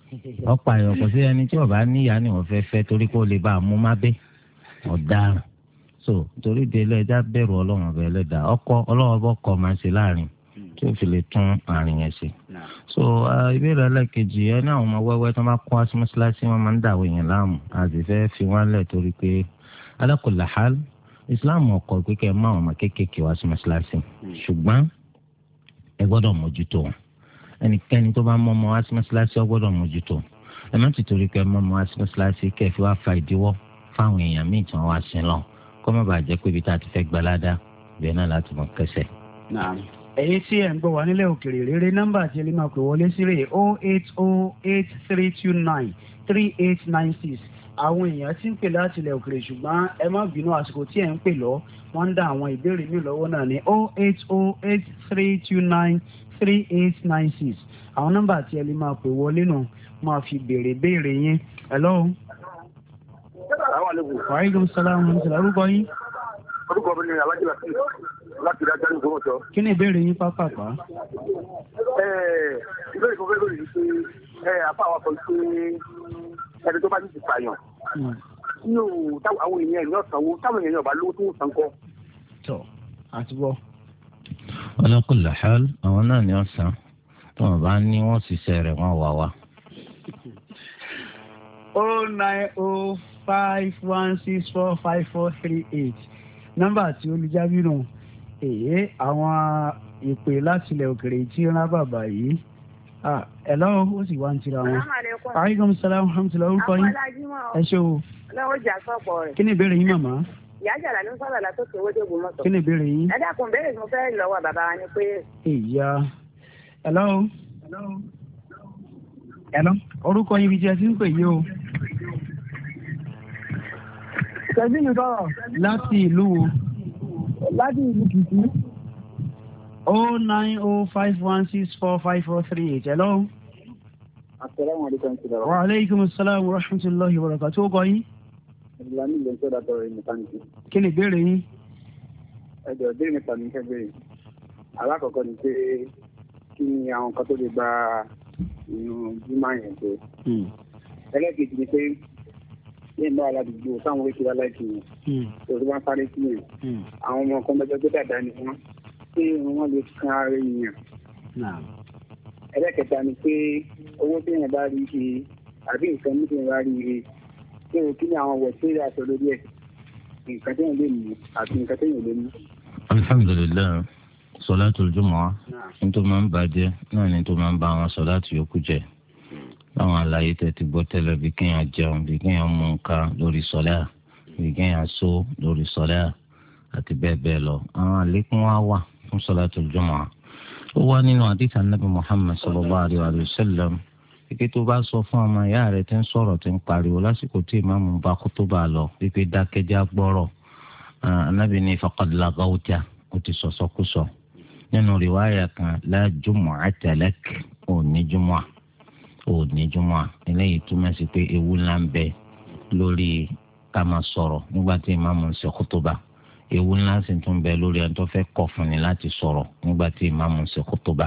ọ̀pá ẹ̀ ọkọ sí ẹni tí ó bá níyà ni wọ́n fẹ́ fẹ́ torí kó lè bá a mú má bẹ́ ọ̀daràn so torí délé ẹja bẹ̀rù ọlọ́run ọbẹ̀ ẹlẹ́dàá ọkọ ọlọ́run ọbọ̀ kọ máa ṣe láàrin tí ó fi lè tún àárín yẹn ṣe. so ìbéèrè ẹlẹ́kejì ẹ ní àwọn ọmọ wẹ́wẹ́ tó máa kó wá sí mọ́ṣáláṣí wọn máa ń dàwọ̀ èèyàn láàmú àti fẹ́ fi wọ́n lẹ̀ torí pé ala kulli hal islam ọkọ̀ pé kẹ́ ẹ má àwọn ọmọ kéékèèké wá sí mọ́ṣáláṣí ṣùgbọ́n ẹ gbọ́dọ̀ mójútó wọn ẹnikẹ́ni tó bá mọ́ ọmọ wá sí mọ́ṣáláṣí ọ gbọ́dọ̀ mójútó ẹ má ti torí pé mọ́ ọmọ wá sí mọ́ṣáláṣí kẹ́ ẹ fi wá fa ìdíwọ́ fáwọn èèyàn míì tí wọ́n wá sí lọ kọ́ má bàa jẹ́ pé ibi tá a ti fẹ́ gbalada bẹ́ẹ̀ náà láti mọ̀ kẹsẹ̀. ẹ̀yin tí ẹ̀ ń gbọ́ wá nílẹ̀ òkèèrè rere nọ́mbà tí ẹlẹ́mà pè wọlé sí rè o eight o eight three two nine three eight nine six àwọn èèyàn tí ń pè láti ilẹ̀ òkèèrè ṣùgbọ́n ẹ má bínú àsìkò tí ẹ̀ ń pè lọ wọ́n ń dá àwọn ìbéèrè mi lọ́wọ́ náà ní o eight o eight three two nine three eight nine six àwọn nọ́mbà tí ẹlẹ́mà pè wọlé náà máa fi béèrè béèrè yín. hello. wàhálà sàlámù ní sàlámù orúkọ yín. orúkọ mi ni alájí láti láti dájá ní ìgbọ́mọ̀tọ́. kí ni ìbéèrè yín pápápá. ìbéèrè kan fẹ́ lórí ni pé apá wa sọ pé ẹni tó bá ti pààyàn yóò táwọn àwọn èèyàn ìlú ọ̀sánwó táwọn èèyàn ọba lówó tó ń san kọ́. tọ àti bọ. ala kulli hal àwọn náà ni wọ́n san tí wọ́n bá ní wọ́n ṣiṣẹ́ rẹ̀ wọ́n wà wá. oh nine oh five one six four five four three eight nọ́mbà tí olùjábí nù èyí àwọn ìpè láti ilẹ̀ òkèrè tí ó rán bàbá yìí ẹ lọ́wọ́ ó sì wá ń tira wọn. aleykum salaam alhamdulilayi orúkọ yín ẹ ṣé o. ọlọ́wọ́ jà sọ́pọ̀ rẹ̀. kí ni ìbéèrè yín màmá. ìyá àjàlá ló ń sọ̀rọ̀ látòkè owó tó gbòmọ̀ sọ. kí ni ìbéèrè yín. ẹ dákun béèrè tí mo fẹ́ lọ́wọ́ bàbá wa ni pé. ìyá ẹ lọ́wọ́ ẹ lọ́ orúkọ yín ibi tí ẹ ti ń pè yí o. Kẹ̀sí mi sọ̀rọ̀. láti ìlú wo. Láti ìlú Kìkì. oh nine oh five one six four five four three eight hello. asalaamualeykum. wa aleykum salaam wa rahmatulahi wa barakatuh ó kọ yín. ìlànà ìlú tó dàtọ̀ rẹ̀ mẹkáníkì. kí ni ìbéèrè yín. ẹjọ́ ìbéèrè nípa mi fẹ́ béèrè. alákọ̀ọ́kọ́ ni pé kí ni àwọn kan tó lè gba inú bímọ yẹn tó. ẹlẹ́kejì ni pé yẹn bá aládùúgbò táwọn orí kiri aláìsí yẹn tó tó bá ń sáré sí yẹn àwọn ọmọ kan bẹ́jọ́ tó dàda ni wọ́n pé wọ́n lè kan ara èèyàn. ẹlẹ́kẹta ni pé owó tí yẹn bá rí ṣe àbí nǹkan ní tí yẹn bá rí rí pé kí ni àwọn wọ̀ sí aṣọ lórí ẹ̀ nǹkan tí yẹn lè mú àti nǹkan tí yẹn lè mú. alhamdulilayi sọláàtù jumu'a nítorí máa ń bàjẹ́ náà ní tó máa ń bá àwọn sọláàtù yòókù jẹ́ láwọn àlàyé tẹ́ ti gbọ́ tẹ́lẹ̀ bí kéèyàn jẹun bí kéèyàn mú nǹkan lórí sọlá bí kéèyàn só lórí sọlá àti bẹ́ẹ̀ bẹ́ẹ̀ lọ àwọn àlékún wa wà fún sọláàtù jumu'a. ó wá nínú àdìsá nàbì Muhammad sallallahu alayhi wa sallam pípé tó bá sọ fún ọmọ ìyá rẹ̀ tí ń sọ̀rọ̀ tí ń pariwo lásìkò tí ìmáàmù bá kútúbà lọ pípé dákẹ́já gbọ́rọ̀ anábì ní faqad laghawta ó ti sọ̀sọ́kúsọ nínú rìwáyà kan la jumu'ata lak ò ní jumu'a ò ní jumu'a eléyìí túmọ̀ sí pé ewu ńlá ń bẹ lórí ká máa sọ̀rọ̀ nígbà tí ìmáàmù ń ṣe kútúbà ewu ńlá sì tún bẹ lórí ẹni tó fẹ́ kọ̀ fún ni láti sọ̀rọ̀ nígbà tí ìmáàmù ń ṣe kútúbà.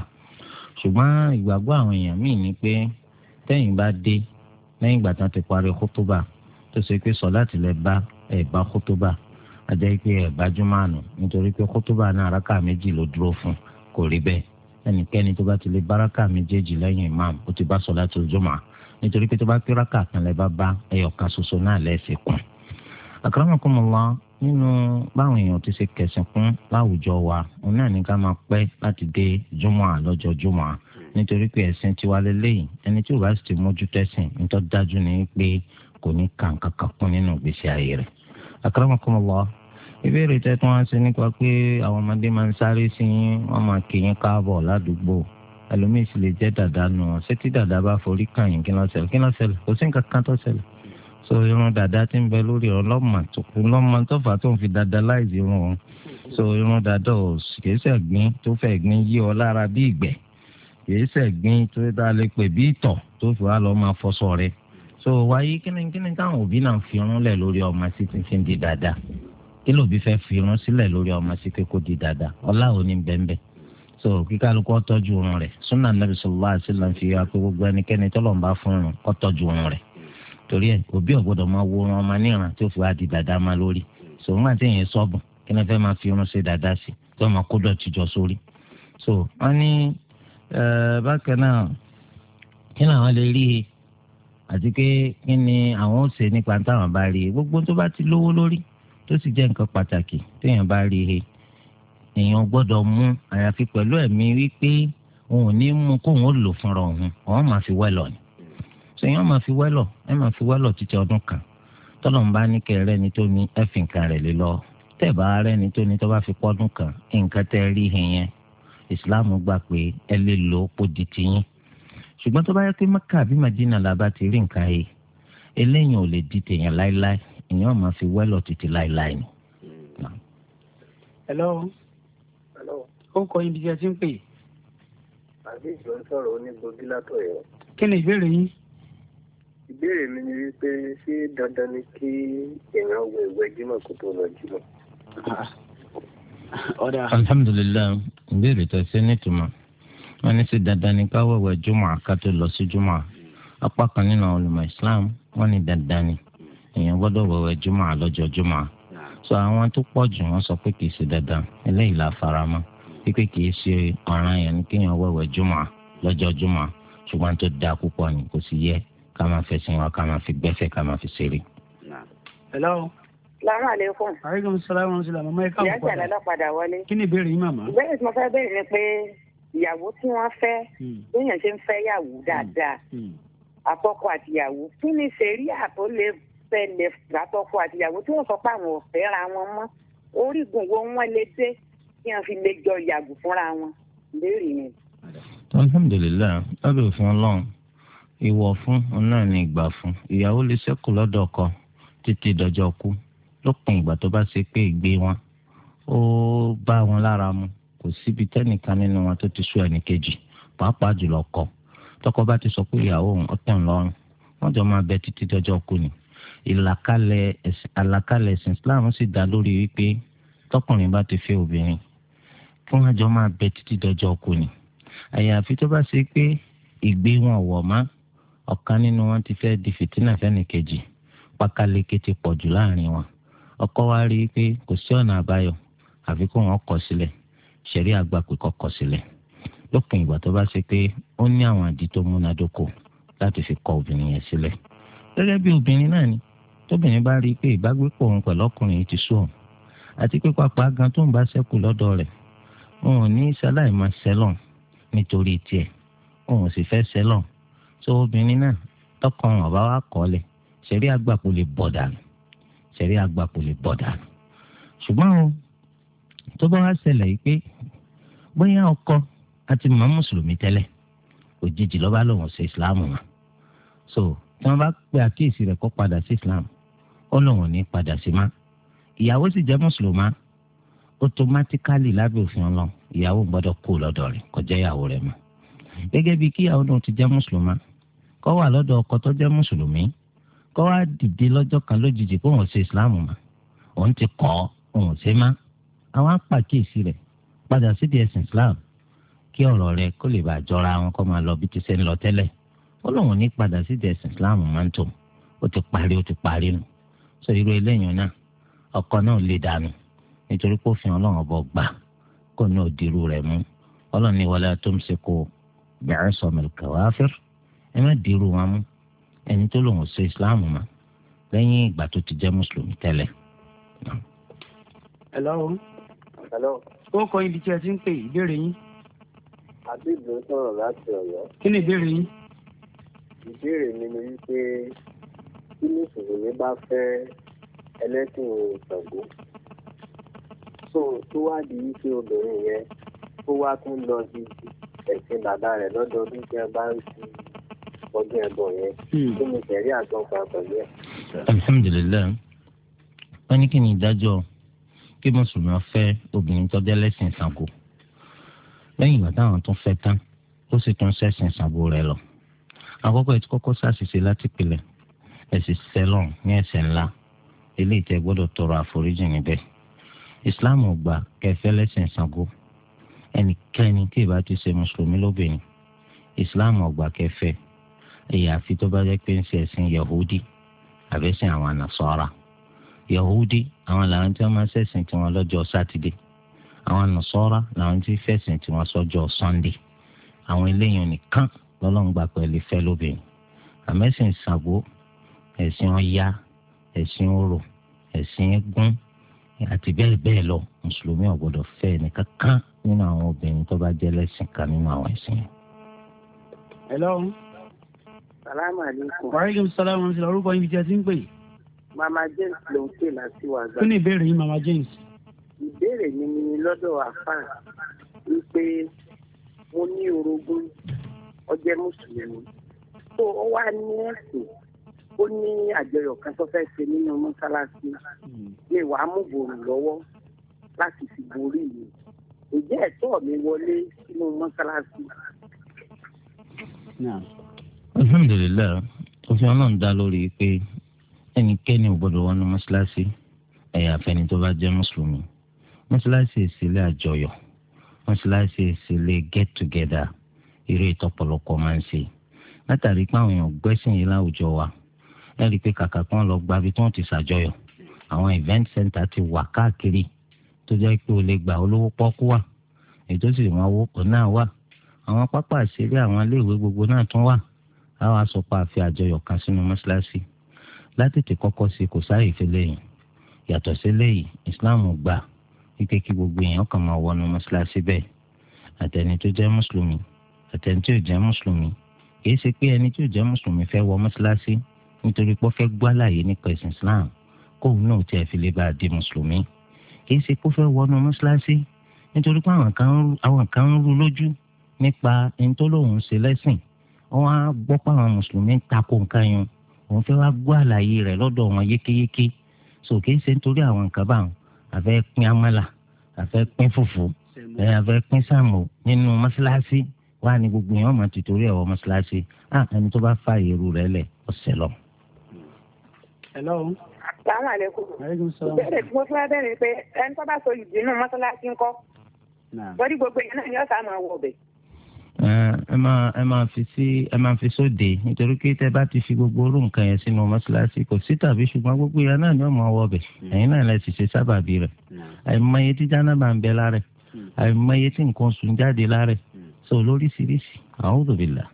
ṣùgbọ́n ìgbàgbọ́ àwọn èèyàn míì ni pé tẹ́yìn bá dé lẹ́yìn ìgbà tán ti parí kútúbà tó ṣe pé sọ̀láàtì lẹ bá ẹ̀ bá kútúbà àjẹ́ pé ẹ̀ bá jùmọ̀ àná nítorí pé kútúbà náà rákà méjì ló dúró fún kò rí bẹ́ẹ̀ ẹnikẹ́ni tó bá ti lè bá rákà méjèèjì lẹ́yìn ìmáàmù ó ti bá sọ̀láàtì jùmọ̀ nítorí pé tó bá pé rákà kan lẹ bá bá ẹyọ kan ṣoṣo náà lẹ́sẹ̀ kún. akramakumullah nínú báwọn èèyàn ti ṣe kẹsàn kún láwùjọ wa òun náà ní ká máa pẹ́ láti dé jùmọ̀ lọ́jọ́ jùmọ̀ nítorí pé ẹ̀sìn tiwa lélẹ́yìn ẹni tí ò bá sì ti mójú tẹ́sìn nítorí dájú ni pé kò ní kàn kankan kún nínú ìgbésí ayé rẹ̀. akramakumullah ìbéèrè tẹ́tún wá sí nípa pé àwọn ọmọdé máa ń sáré sí yín wọ́n máa kí yín káàbọ̀ ládùúgbò ẹlòmíì sì lè jẹ́ dàda nù ọ́ ṣé tí dàda bá forí kàn yín kí ló ṣẹlẹ̀ kí ló ṣẹlẹ̀ kò sí nǹkan kan tó ṣẹlẹ̀ so irun dàda ti ń bẹ lórí ọlọ́mọ tó kù lọ́mọ tó fà tó ń fi dàda láìsí irun wọn so irun dàda ò kìí ṣẹ̀gbín tó fẹ́ gbin yí ọ lára bí ìgbẹ́ kìí ṣẹ̀gbín tó dá lè pè bí ìtọ̀ tó fi wá lọ́ọ́ máa fọṣọ rẹ̀ so wáyé kíni kíni táwọn òbí náà fi irun lẹ̀ lórí ọmọ sí ti fi ń di dàda kí lóbi fẹ́ fi irun sílẹ̀ lórí ọmọ sí pé kó di dàda ọlá òní bẹ́ẹ̀ so kíkálukú ọtọ́jú irun rẹ̀ súnà nàbì sallallahu alaihi wasallam fi wá pé gbogbo ẹnikẹ́ni tọ́lọ̀ ń bá fún irun ọtọ́jú irun rẹ̀ torí ẹ̀ òbí ọ̀gbọ́dọ̀ máa wo irun ọmọ níran tí ó fi wá di dàda máa lórí so ńgbà tí èèyàn sọ́ọ̀bù kí ni fẹ́ máa fi irun ṣe dàda sí tí wọ́n máa kó dọ̀tí jọ sórí so wọ́n ní bákan náà kí làwọn lè rí i àti pé kí ni àwọn ó ṣe nípa táwọn bá rí i gbogbo tó bá ti lówó lórí tó sì jẹ́ nǹkan pàtàkì téèyàn bá rí i èèyàn gbọ́dọ̀ mú àyàfi pẹ̀lú ẹ̀mí wípé òun ò ní mú kóun ó lò fúnra òun òun máa fi wẹ́lọ̀ ni so èèyàn máa fi wẹ́lọ̀ ẹ máa fi wẹ́lọ̀ títí ọdún kan tọ́lọ̀ ń bá ní kẹrẹ́ ni tó ní ẹ fi nǹkan rẹ̀ lé lọ tẹ́ bá rẹ́ ni tó ní tó bá fi pọ́dún kan nǹkan tẹ́ rí yẹn ìsìláàmù gbà pé ẹ lè lò ó pò di tiyín ṣùgbọ́n tó bá yẹ pé Mẹ́kà àbí Mẹ́dínà la bá ti rí nǹkan yìí eléyìí ò lè di tèèyàn láéláé èèyàn máa fi wẹ́lọ̀ títí láéláé ni. hello. hello. ó kọ ibi tí a ti ń pè. àbí ìjọ ń sọ̀rọ̀ onígbòógì látọ̀ yẹn. kí ni ìbéèrè yín. ìbéèrè mi ni wípé ṣé dandan ni kí èèyàn wẹ ìwẹ̀ jímọ̀ kó tó lọ jímọ̀. ọ̀dà. alhamdulilayi ìbéèrè tó ṣe nítumọ̀ wọ́n ní sí dandan ni ká wẹ̀wẹ̀ jùmọ̀ ká tó lọ sí jùmọ̀ apá kan nínú àwọn olùmọ̀ Islam wọ́n ní dandan ni èèyàn gbọ́dọ̀ wẹ̀wẹ̀ jùmọ̀ lọ́jọ́ jùmọ̀ so àwọn tó pọ̀ jù wọ́n sọ pé kì í ṣe dandan eléyìí la fara mọ́ pípé kì í ṣe ọ̀ràn yẹn ní kéèyàn wẹ̀wẹ̀ jùmọ̀ lọ́jọ́ jùmọ̀ ṣùgbọ́n tó dáa púpọ̀ ni kò sì yẹ ká máa fẹsẹ̀ wọn ká máa fi gbẹ́fẹ̀ ká máa fi ṣeré. hello. Láàrín àlékún. Àríkùn sọ́lá wọn sílẹ̀ mọ́mọ́ ẹ̀ka ìyá ìjà lọ́lọ́ padà wọlé. Kí ni ìbéèrè yín màmá? Ìbéèrè tí mo fẹ́ béèrè ni pé ìyàwó tí wọ́n fẹ́ béèyàn ṣe ń fẹ́ yàwó dáadáa àtọkọ àtìyàwó kí ni ṣẹ̀ríà tó lè fẹ́lẹ̀ àtọkọ àtìyàwó tí wọ́n sọ pé àwọn ò fẹ́ra wọn mọ́ orígun wo wọ́n lè dé kí wọ́n fi lè jọ yàgò fúnra wọn ìbéèrè ni. alhamdulilayi lábẹ́ òfin ọlọ́run ìwọ̀ fún ọ̀nà ní ìgbà fún ìyàwó lè ṣẹ́kù lọ́dọ̀ ọkọ títí dọjọ́ kú lópin ìgbà tó bá ṣe pé ìgbé wọn ó bá wọn lára mu kò síbi tẹ́nìkan nínú wọn tó ti sú ẹnì kejì pàápàá jùlọ kọ tọkọ bá ti sọ pé ìyàwó òun ọtàn lọ́rùn wọ́n jọ máa bẹ títí dọjọ́ kú ni ìlàkalẹ̀ àlàkalẹ̀ ẹ̀sìn Islam sì dá lórí wípé tọkùnrin bá ti fẹ́ obìnrin kí wọ́n jọ máa bẹ títí dọjọ́ kú ni àyàfi tó bá ṣe pé ìgbé wọn wọ̀ má ọ̀kan nínú wọn ti fẹ́ di fìtínà fẹ́nì kejì pákáleke ti pọ̀ jù láàrin wọn ọkọ wa rí i pé kò sí ọ̀nà àbáyọ àfi kó wọn kọ̀ sílẹ̀ ṣẹ̀rí àgbà pé kó kọ̀ sílẹ̀ lópin ìgbà tó bá ṣe pé ó ní àwọn àdí tó múnádóko láti fi kọ̀ obìnrin yẹn sílẹ̀ gẹ́gẹ́ bí obìnrin náà ni tóbìnrin bá rí i pé ìbágbépọ̀ òun pẹ̀lú ọkùnrin yìí ti sú òun àti pé pápá gan tó ń bá ṣẹ́kù lọ́dọ̀ rẹ̀ òun ò ní sáláì máa ṣẹlọ̀n nítorí tiẹ̀ òun ò sì fẹ́ ṣẹlọ̀n tó obìnrin náà tọkàn ọ̀bá wa kọ́lẹ̀ ṣẹ̀rí àgbà kò lè bọ̀ dànù ṣẹ̀rí àgbà kò lè bọ̀ dànù ṣùgbọ́n o tó bá wá ṣẹlẹ̀ yìí pé bóyá ọkọ àti màmá mùsùlùmí tẹ́lẹ̀ òjijì ló bá lòun ṣe ìsìláàmù wọn so tí wọ́n bá pe àkíyèsí rẹ̀ kó padà sí ìsìláàmù ó lòun ò ní padà sí má ìyàwó sì jẹ́ mùsùlùmá automatically lábẹ́ òfin ọlọ́run ìyàwó gbọ́dọ̀ kú lọ́dọ̀ rẹ̀ kó jẹ́ ìyàwó rẹ̀ mọ́ gẹ́gẹ́ bí kíyàwó náà ti jẹ́ mùsùlùmá kó wà lọ́dọ̀ ọkọ tó jẹ́ mùsùlùmí kọ́ wá dìde lọ́jọ́ kan lójijì pé òun ṣe ìsìláàmù mà òun ti kọ́ òun ṣe má àwọn apàkíyèsí rẹ̀ padà síbi ẹ̀sìn islam kí ọ̀rọ̀ rẹ̀ kó lè bàa jọra wọn kó máa lọ bí ti ṣe ń lọ tẹ́lẹ̀ ó lóun ní padà síbi ẹ̀sìn islam máa ń tò ó ti parí ó ti parí nù sọ irú eléyìí náà ọkọ náà lè dànù nítorí pé òfin ọlọ́run ọbọ̀ gbà kó náà dirú rẹ̀ mú ọlọ́run ní wala tumsiku bi'asamil kawafir ẹ má dirú wọn mú ẹni tó lòun ṣe ìsìláàmù mọ́ lẹ́yìn ìgbà tó ti jẹ́ mùsùlùmí tẹ́lẹ̀. hello. hello. ó kọ ibi tí ẹ ti ń pè ìbéèrè yín. àbíbù sọ̀rọ̀ láti Ọ̀yọ́. kí ni ìbéèrè yín. ìbéèrè mi ni wípé tí mùsùlùmí bá fẹ́ ẹlẹ́sìn Ṣàngó tó tó wá di wípé obìnrin yẹn tó wá tún lọ sí ẹ̀sìn bàbá rẹ̀ lọ́dọọdún tí wọ́n bá ń fi ọdún ẹ̀bọ̀ yẹn kí ni sẹ̀rí àtọ́fà pẹ̀lú ẹ̀. alhamdulilayi wọ́n ní kí ni ìdájọ́ kí mùsùlùmí fẹ́ obìnrin tó jẹ́ lẹ́sìn Ṣàngó lẹ́yìn ìgbà táwọn tún fẹ́ tán ó sì tún ṣẹ̀sìn Ṣàngó rẹ̀ lọ. àkọ́kọ́ ètò kọ́kọ́ ṣàṣìṣe láti pilẹ̀ ẹ̀sìn sẹ́lọ̀n ní ẹ̀ṣẹ̀ ńlá eléyìí tẹ́ gbọ́dọ̀ tọrọ àforíjì níbẹ̀. ìsìláàmù gbà kẹfẹ́ lẹ́sìn Ṣàngó ẹnikẹ́ni tí ìbá ti ṣe mùsùlùmí lóbìnrin ìsìláàmù gbà kẹfẹ́ ẹ̀yà àfi tó bá jẹ́ pé ń ṣe ẹ̀sìn Yahudi àbẹ́sìn àwọn Nasara. Yahudi àwọn làwọn tí wọ́n máa ṣẹ̀sìn tiwọn lọ́jọ́ sátidé àwọn Nasara làwọn tí fẹ̀sìn tiwọn sọ́jọ́ Sunday. àwọn eléyìí nìkan lọ́lọ́ngbà pẹ̀lú ìfẹ́ lóbìnrin. àmẹ́sìn Ṣàngó ẹ̀sìn Ọya ẹ̀sìn Orò ẹ̀sìn Ẹ̀gún àti bẹ́ẹ̀ bẹ́ẹ̀ lọ mùsùlùmí ò gbọ́dọ̀ fẹ́ ẹnìkan kan nínú àwọn obìnrin tó bá jẹ́ lẹ́sìn kan nínú àwọn ẹ̀sìn yẹn. hello. Salaam alaikum. Wa alaikum salaam wọn sílẹ̀ orúkọ yín bí tí a ti ń pè. Mama James ló ń pè láti wàgbà. kí ni ìbéèrè yín Mama James. Ìbéèrè mi ni lọ́dọ̀ àfáà wípé mo ní orogún ó jẹ́ mùsùlùmí. Tó o wá ní ẹ̀sìn ó ní àjọyọ̀ kan tó fẹ́ ṣe nínú mọ́sálásí lè wàá mú bòrò lọ́wọ́ láti fi borí mi. Ǹjẹ́ ẹ̀tọ́ mi wọlé sínú mọ́sálásí? alhamdulilayi òfin ọlọ́run dá lórí pé ẹnikẹ́ni ò gbọ́dọ̀ wọnú mọ́ṣáláṣí ẹ̀yà àfẹni tó bá jẹ́ mùsùlùmí. mọ́ṣáláṣí ìsílẹ̀ àjọyọ̀ mọ́ṣáláṣí ìsílẹ̀ get together eré ìtọ́pọ̀lọpọ̀ máa ń ṣe látàrí pé àwọn èèyàn gbẹ́sìn yìí láwùjọ wa ẹ rí i pé kàkà kan lọ gba ibi tí wọ́n ti ṣàjọyọ̀ àwọn event center ti wà káàkiri tó jẹ́ pé o lè gbà olówó pọ́kú wà ètò sì wọn owó kò náà wà àwọn pápá ìṣeré àwọn iléèwé gbogbo náà tún wà àwọn asopọ̀ àfi àjọyọ̀ kan sínú mọ́ṣáláṣí látètè kọ́kọ́ sí kò sáàyè fẹ́lẹ́ yìí yàtọ̀ sí léyìí ìsìláàmù gbà wípé kí gbogbo èèyàn kan máa wọnú mọ́ṣáláṣí bẹ́ẹ̀ àtẹni tó jẹ́ mùsùlùmí àtẹni tí ò jẹ́ mùsùlùmí kìí ṣe pé ẹni tí ò jẹ́ mùsùlùmí fẹ́ wọ mọ́ṣáláṣí nítorí pé ó fẹ́ gbọ́ àlàyé nípa ẹ̀sìn islam kóun náà tiẹ̀ fi lè bá a di mùsùlùmí kìí ṣe pé ó fẹ́ wọnú mọ́ṣáláṣí nítorí pé àwọn kan ń rú lójú nípa ẹni tó lóun ṣe lẹ́sìn wọ́n á gbọ́ pé àwọn mùsùlùmí ń takò nǹkan yẹn òun fẹ́ wá gbọ́ àlàyé rẹ̀ lọ́dọ̀ wọn yékéyéké so kìí ṣe nítorí àwọn nǹkan báwọn àfẹ́ pín amálà àfẹ́ pín fùfú àfẹ́ pín sàmù nínú mọ́ṣáláṣí wà ní gbogbo yẹn wọ́n máa tìtorí ẹ̀wọ̀ mọ́ṣáláṣí ẹni tó bá fa èrú rẹ̀ lẹ̀ ọ̀sẹ̀ lọ. hello. salaamaleykum. aleykum salaam. ìbéèrè tí mo fẹ́ bẹ̀rẹ̀ pé ẹni tó bá so ìdí inú mọ́ṣáláṣí ńkọ́ bọ́dí gbogbo yẹn náà ni ọ̀sán máa wọ̀ bẹ̀. ẹ máa ẹ máa fi sí ẹ máa fi sóde nítorí pé tẹ bá ti fi gbogbo orú nǹkan yẹn sínú mọ́ṣáláṣí kò sí tàbí ṣùgbọ́n gbogbo yẹn náà ni wọ́n máa wọ̀ bẹ̀ ẹ̀yin náà lẹ sì ṣe sábàbí rẹ̀ àìmọye tí jánábà ń bẹ lára ẹ̀ àìmọye tí nǹkan sùn jáde lára ẹ̀ so lóríṣiríṣi a'udhu billah.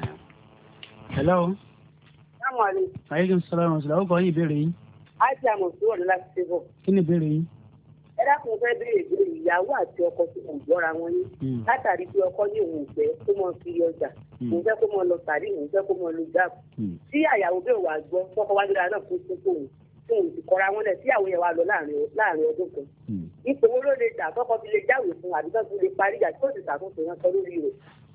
hello. salaamaleykum. aleykum salaam wa rahmatulah. ó kọ́ yín ìbéèrè yín. a ti àmọ̀ sí ọ̀nà láti ṣe bọ̀. kí ni ìbéèrè yín. ẹ dákun fẹ́ béèrè béèrè ìyàwó àti ọkọ tí kò gbọ́ra wọn ní látàrí pé ọkọ ní òun fẹ́ kó mọ kiri ọjà òun fẹ́ kó mọ lọ sàrí òun fẹ́ kó mọ lọ gáàpù tí àyàwó bẹ́ẹ̀ wà gbọ́ tọkọ wájú dára náà fún fún tóun tóun ti kọra wọn lẹ̀ tí àwọn yẹn wà lọ láàrin ọdún kan ipò wo ló lè dà tọkọ fi lè jáwèé fún àbíkọ́ fi lè parí ìjà tí ó ti ṣàtúnṣe yẹn sọ lórí rẹ̀.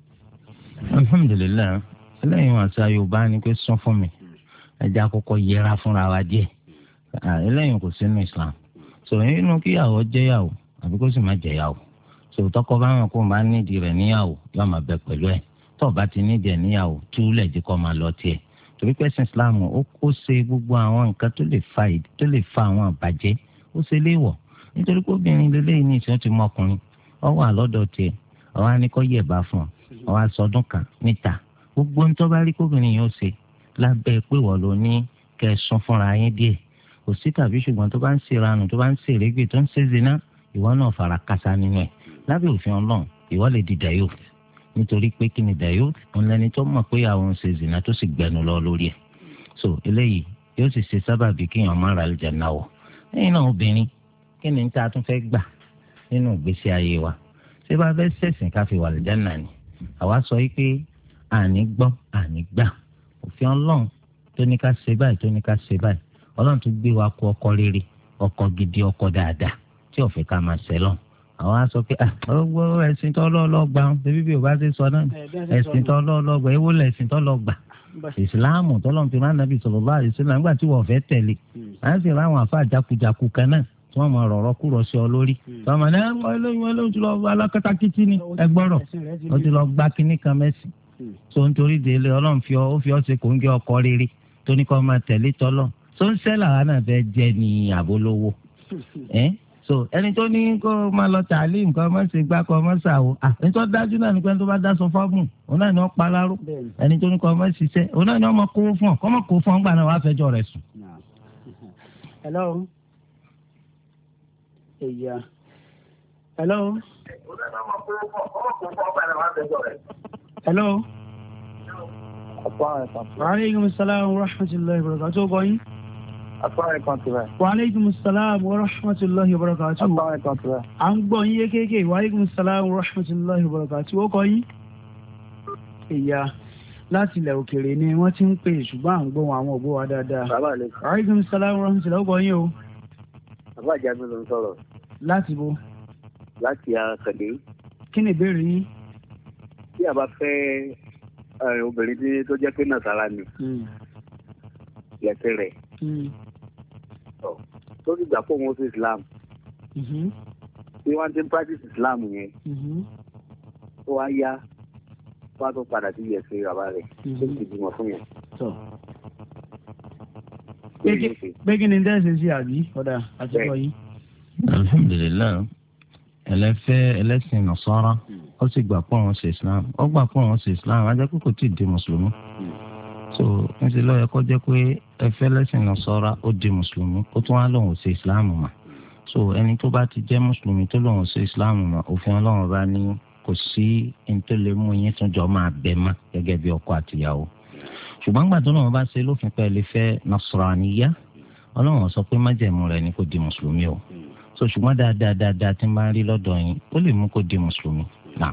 alhamdulilayi eléyìí àti ayọ̀bá ni pé sọ fún mi ẹjẹ àkọ́kọ́ yẹra fúnra wa díẹ̀ eléyìí kò sínú islam so nínú kíyàwó jẹ́yàwó àbí kó sì má jẹ́yàwó so tọkọ bá wọn kó máa nídìí rẹ̀ níyàwó yóò máa bẹ pẹ̀lú ẹ̀ tó bá ti nídìí ẹ̀ níyàwó tú lẹ̀dí kọ́ máa lọ tiẹ̀ torí pé ẹ̀sìn islam ó kó ṣe gbogbo àwọn nǹkan tó lè fa tó lè fa àwọn àbàjẹ́ ó ṣe léèwọ̀ nítorí pé obìnrin lélẹ́yìn ní ìṣẹ́ ti mọ ọkùnrin ọ wà lọ́dọ̀ tiẹ̀ ọ wá ní kó yẹ̀bá fún ọ ọ wá sọdún kan níta gbogbo ń tọ́ bá rí kóbìnrin yóò ṣe lábẹ́ pé wọ́n ló ní kẹsàn fúnra yín díẹ̀ kò sí tàbí ṣùgbọ́n tó bá ń ṣèranù tó bá ń ṣèrégbè tó ń ṣe zina ìwọ náà fara kásá nínú ẹ̀ lábẹ́ òfin ọlọ́run ìwọ lè di dayó nítorí pé kí ni dayó òun lẹni tó mọ̀ pé àwọn ń ṣe zina tó sì gbẹnu lọ lórí ẹ̀ so eléyìí yóò sì ṣe sábàbí kéèyàn má ra àlùjánnà wọ̀ lẹ́yìn náà obìnrin kí ni tá a tún fẹ́ gbà nínú ìgbésí ayé wa ṣé bá fẹ́ ṣẹ̀sìn ká fi wà àlùjánnà ni àwa sọ yìí pé àní gbọ́ àní gbà òfin ọlọ́run tó ní ká ṣe báyìí tó ní ká ṣe báyìí ọlọ́run tún gbé wa kó ọkọ rere ọkọ gidi ọkọ dáadáa tí ó fẹ́ ká máa ṣẹlọ̀ àwọn á sọ pé ọgbọ́ ẹ̀sìn tó lọ́ọ́ gbà ń bíbí bí o bá ṣe sọ náà ẹ̀sìn tó lọ́ọ́ gbà ewu lẹ̀sìn tó lọ́ọ́ gbà ìsìláàmù tọ́lọ́run fi máa ń nàbì sallallahu alaihi wasallam nígbà tí wọ́n fẹ́ tẹ̀lé à ń sì ráwọn àfa àjàkújàkú kan náà tí wọ́n máa rọ̀rọ̀ kúrọ̀ sí ọ lórí tí wọ́n máa ní ẹ̀wọ̀n eléyìí eléyìí ti lọ alákatakítí ni ẹgbọ́rọ̀ ó ti lọ gbá kínní kan mẹ́sì tó ń torí délé ọlọ́run fi ọ ó fi ọ ṣe kò ń gé ọkọ rere tó ní kó máa tẹ̀lé tọ́lọ́ tó ń sẹ́là wa náà fẹ́ jẹ́ ní àbólówó ẹ́ so ẹni tó ní kó máa lọ tààlí nǹkan ọmọ ṣe gbá kọ ọmọ ṣàwò ẹni tó dájú náà ní pé tó bá dá sọ fọ́ọ̀mù òun náà ni wọ́n pa láró ẹni tó ní kó ọmọ ṣiṣẹ́ òun náà ni wọ́n máa kówó fún ọ kọ́ mọ̀ kó fún ọ ńgbà náà wàá fẹjọ́ rẹ̀ sùn. hello. ẹ̀yà hello. hello. Waaleykum salaam wa rahmatulahi wa barakatuh. Tó bọ̀ yín. Waaleykum salaam wa rahmatulahi wa barakatuh. À ń gbọ́ yín yékéyéké. Waaleykum salaam wa rahmatulahi wa barakatuh. Ó kọ́ yín. Ìyá láti ilẹ̀ òkèèrè ni wọ́n ti ń pè ṣùgbọ́n à ń gbọ́ àwọn òbó wa dáadáa. Waaleykum salaam wa rahmatulahi. Ó kọ́ yín o. Bàbá Àjàgbé ló ń sọ̀rọ̀. Láti bo. Láti Akande. Kí ni ìbéèrè yín? Bí a bá fẹ́ obìnrin tí tó jẹ́ pé nàṣàrà ni lẹ́sẹ̀ rẹ̀ tó ti gbà fóun ó sí Islam tí wọ́n ti ń practice Islam yẹn tó wá yá wọ́n á tó padà sí yẹ̀sẹ̀ bàbá rẹ̀ tó ti bímọ fún yẹn. gbẹ́gí ni dẹ́sẹ̀ sí àbí ọ̀dà àti bọ̀ yìí. alhamdulilayi ẹlẹ́fẹ́ ẹlẹ́sìn Nasara ó sì gbà pọ̀ wọn ṣe Islam ó gbà pọ̀ wọn ṣe Islam ajá pé kò tí ì di mùsùlùmí so níṣẹ́ lọ́yẹ kó jẹ́ pé ẹfẹ́ ẹlẹ́sìn Nasara ó di mùsùlùmí ó tún wá lòun ò ṣe Islam mà so ẹni tó bá ti jẹ́ mùsùlùmí tó lòun ṣe islam mọ́ òfin ọlọ́run bá ní kò sí ẹni tó lè mú yín tún jọ máa bẹ mọ́ gẹ́gẹ́ bí ọkọ àtìyàwó ṣùgbọ́n gbà tó lòun bá ṣe lófin pẹ̀lú fẹ́ nasraniya ọlọ́run sọ pé májẹ̀mú rẹ̀ ni kò di mùsùlùmí o so ṣùgbọ́n dáadáa dáadáa tí ń bá ń rí lọ́dọ̀ yín ó lè mú kó di mùsùlùmí náà.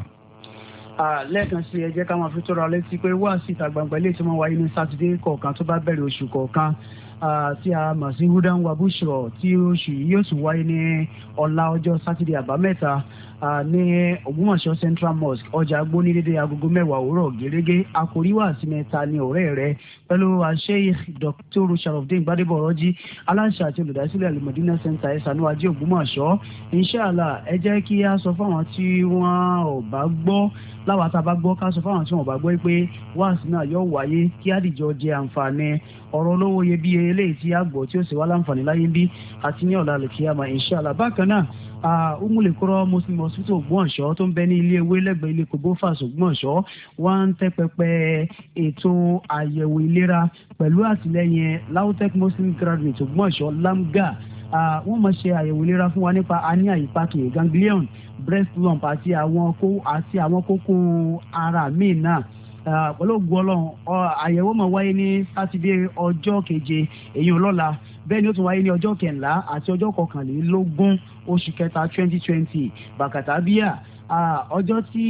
lẹ́ẹ̀kan sí ẹ jẹ́ ká máa fi tó ra létí pé wá sí ìta gbangba ilé tí wọ́n wáyé ní sátidé kọ̀ọ̀kan tó bá bẹ̀rẹ̀ oṣù kọ̀ọ̀kan tí a mọ̀ sí hudan wabushro tí oṣù yìí yóò tún wáyé ní ọ̀la ọjọ́ sátidé àbámẹ́ta ní Ògbómọ̀ṣọ́ Central Mosque ọjà agbó ní dédé agogo mẹ́wàá òwúrọ̀ gẹ́gẹ́ àkóríwá àti mẹ́ta ní ọ̀rẹ́ rẹ̀ pẹ̀lú Sheikh Doctor Sharafdin Gbadebo Ọ̀rọ̀jì aláṣẹ àti olùdásílẹ̀ Al-Madina Center ẹ̀sánú ajé Ògbómọ̀ṣọ́ inshallah ẹ jẹ́ kí a sọ fáwọn tí wọ́n ò bá gbọ́ láwa tá a bá gbọ́ ká sọ fáwọn tí wọ́n ò bá gbọ́ pé wáàsí náà yóò wáyé kí àdìjọ jẹ àǹfààní ọ̀rọ̀ olówó iyebíye eléyìí tí a gbọ́ tí ó sì wá láǹfààní láyé bí àti ní ọ̀la al-qiyama inshallah bákan náà umulekoro Muslim hospital Ògbómọ̀ṣọ́ tó ń bẹ ní ilé ewé lẹ́gbẹ̀ẹ́ ilé kòbófàs Ògbómọ̀ṣọ́ wọ́n ń tẹ́ pẹpẹ ètò àyẹ̀wò ìlera pẹ̀lú àtìlẹ́yìn Lautech Muslim graduate Ògbómọ̀ṣọ́ lamga wọ́n máa ṣe àyẹ̀wò ìlera fún wa nípa hernia ìpàkì ganglion breast lump àti àwọn kó àti àwọn kókó ara míì náà pẹ̀lú ògùn ọlọ́run àyẹ̀wò máa wáyé ní sátidé ọjọ́ keje èyí ọlọ́la bẹ́ẹ̀ ni ó tún wáyé ní ọjọ́ kẹ̀ńlá àti ọjọ́ kọkànlélógún oṣù kẹta twenty twenty bàkàtà bíyà ọjọ́ tí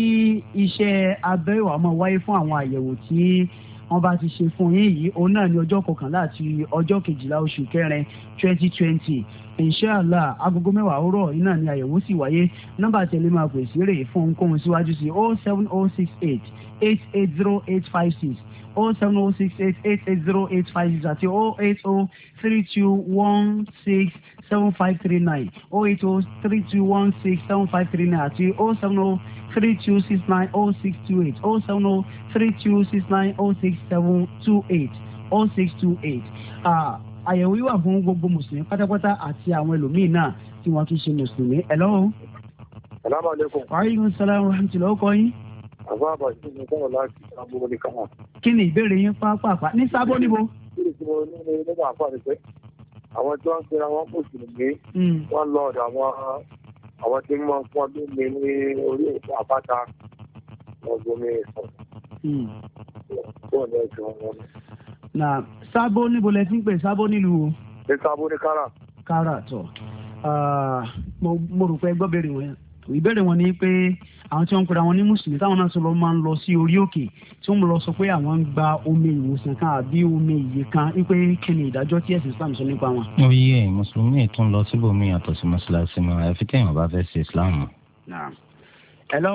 iṣẹ́ abẹ́ ìwà máa wáyé fún àwọn àyẹ̀wò tí wọ́n bá ti ṣe fún yín yìí òun náà ní ọjọ́ kọkànlá àti ọjọ́ kejìlá oṣù kẹrin twenty twenty inshallah agogo mẹ́wàá òwúrọ̀ iná ni àyẹ̀wò sì wáyé nọ́mbà tẹ̀lé máa pè sí rè fún ohunkóhun síwájú sí oh seven oh six eight eight eight zero eight five six oh seven oh six eight eight eight zero eight five six àti oh eight oh three two one six seven five three nine oh eight oh three two one six seven five three nine àti oh seven oh three two six nine oh six two eight oh seven oh three two six nine oh six seven two eight oh six two eight. àyẹ̀wò yìí wà fún gbogbo mùsùlùmí pátápátá àti àwọn ẹlòmíín náà tí wọ́n kì í ṣe mùsùlùmí. hello. salaamaleykum. wa aleykum salaam wa rahmatulah ọkọ yín. àbá àbàjẹ́ mi sọ̀rọ̀ láti sábó ní káwọn. kí ni ìbéèrè yín pápápá ní sábó níbo. ìbéèrè tí mo ní ní nígbà àpá ni pé àwọn tí wọ́n ń pera wọn mùsùlùmí wọ́n lọ ọ̀dọ̀ àwọn àwọn tí wọ́n fún ọdún mi ní orí ètò àpáta ọgbọ́n mi sọ. bọ́ọ̀ ní ẹ̀sìn wọn. na sábó níbo lẹ ti ń pè sábó nílùú. ní sábó ní kára. kára tọ mo rò pé gbọ́ béèrè wọn ìbéèrè wọn ni pé àwọn tí wọ́n ń pera wọn ní mùsùlùmí táwọn náà sọ̀rọ̀ máa ń lọ sí orí òkè tí wọ́n lọ sọ pé àwọn ń gba omi ìwòsàn kan àbí omi ìyè kan wípé kí ni ìdájọ́ tí ẹ̀sìn Islam sọ nípa wọn. ó yẹ mùsùlùmí tún lọ síbòmí yàtọ̀ sí mọ́ṣáláṣí mọ́ àfi téèyàn bá fẹ́ ṣe Islam. hello.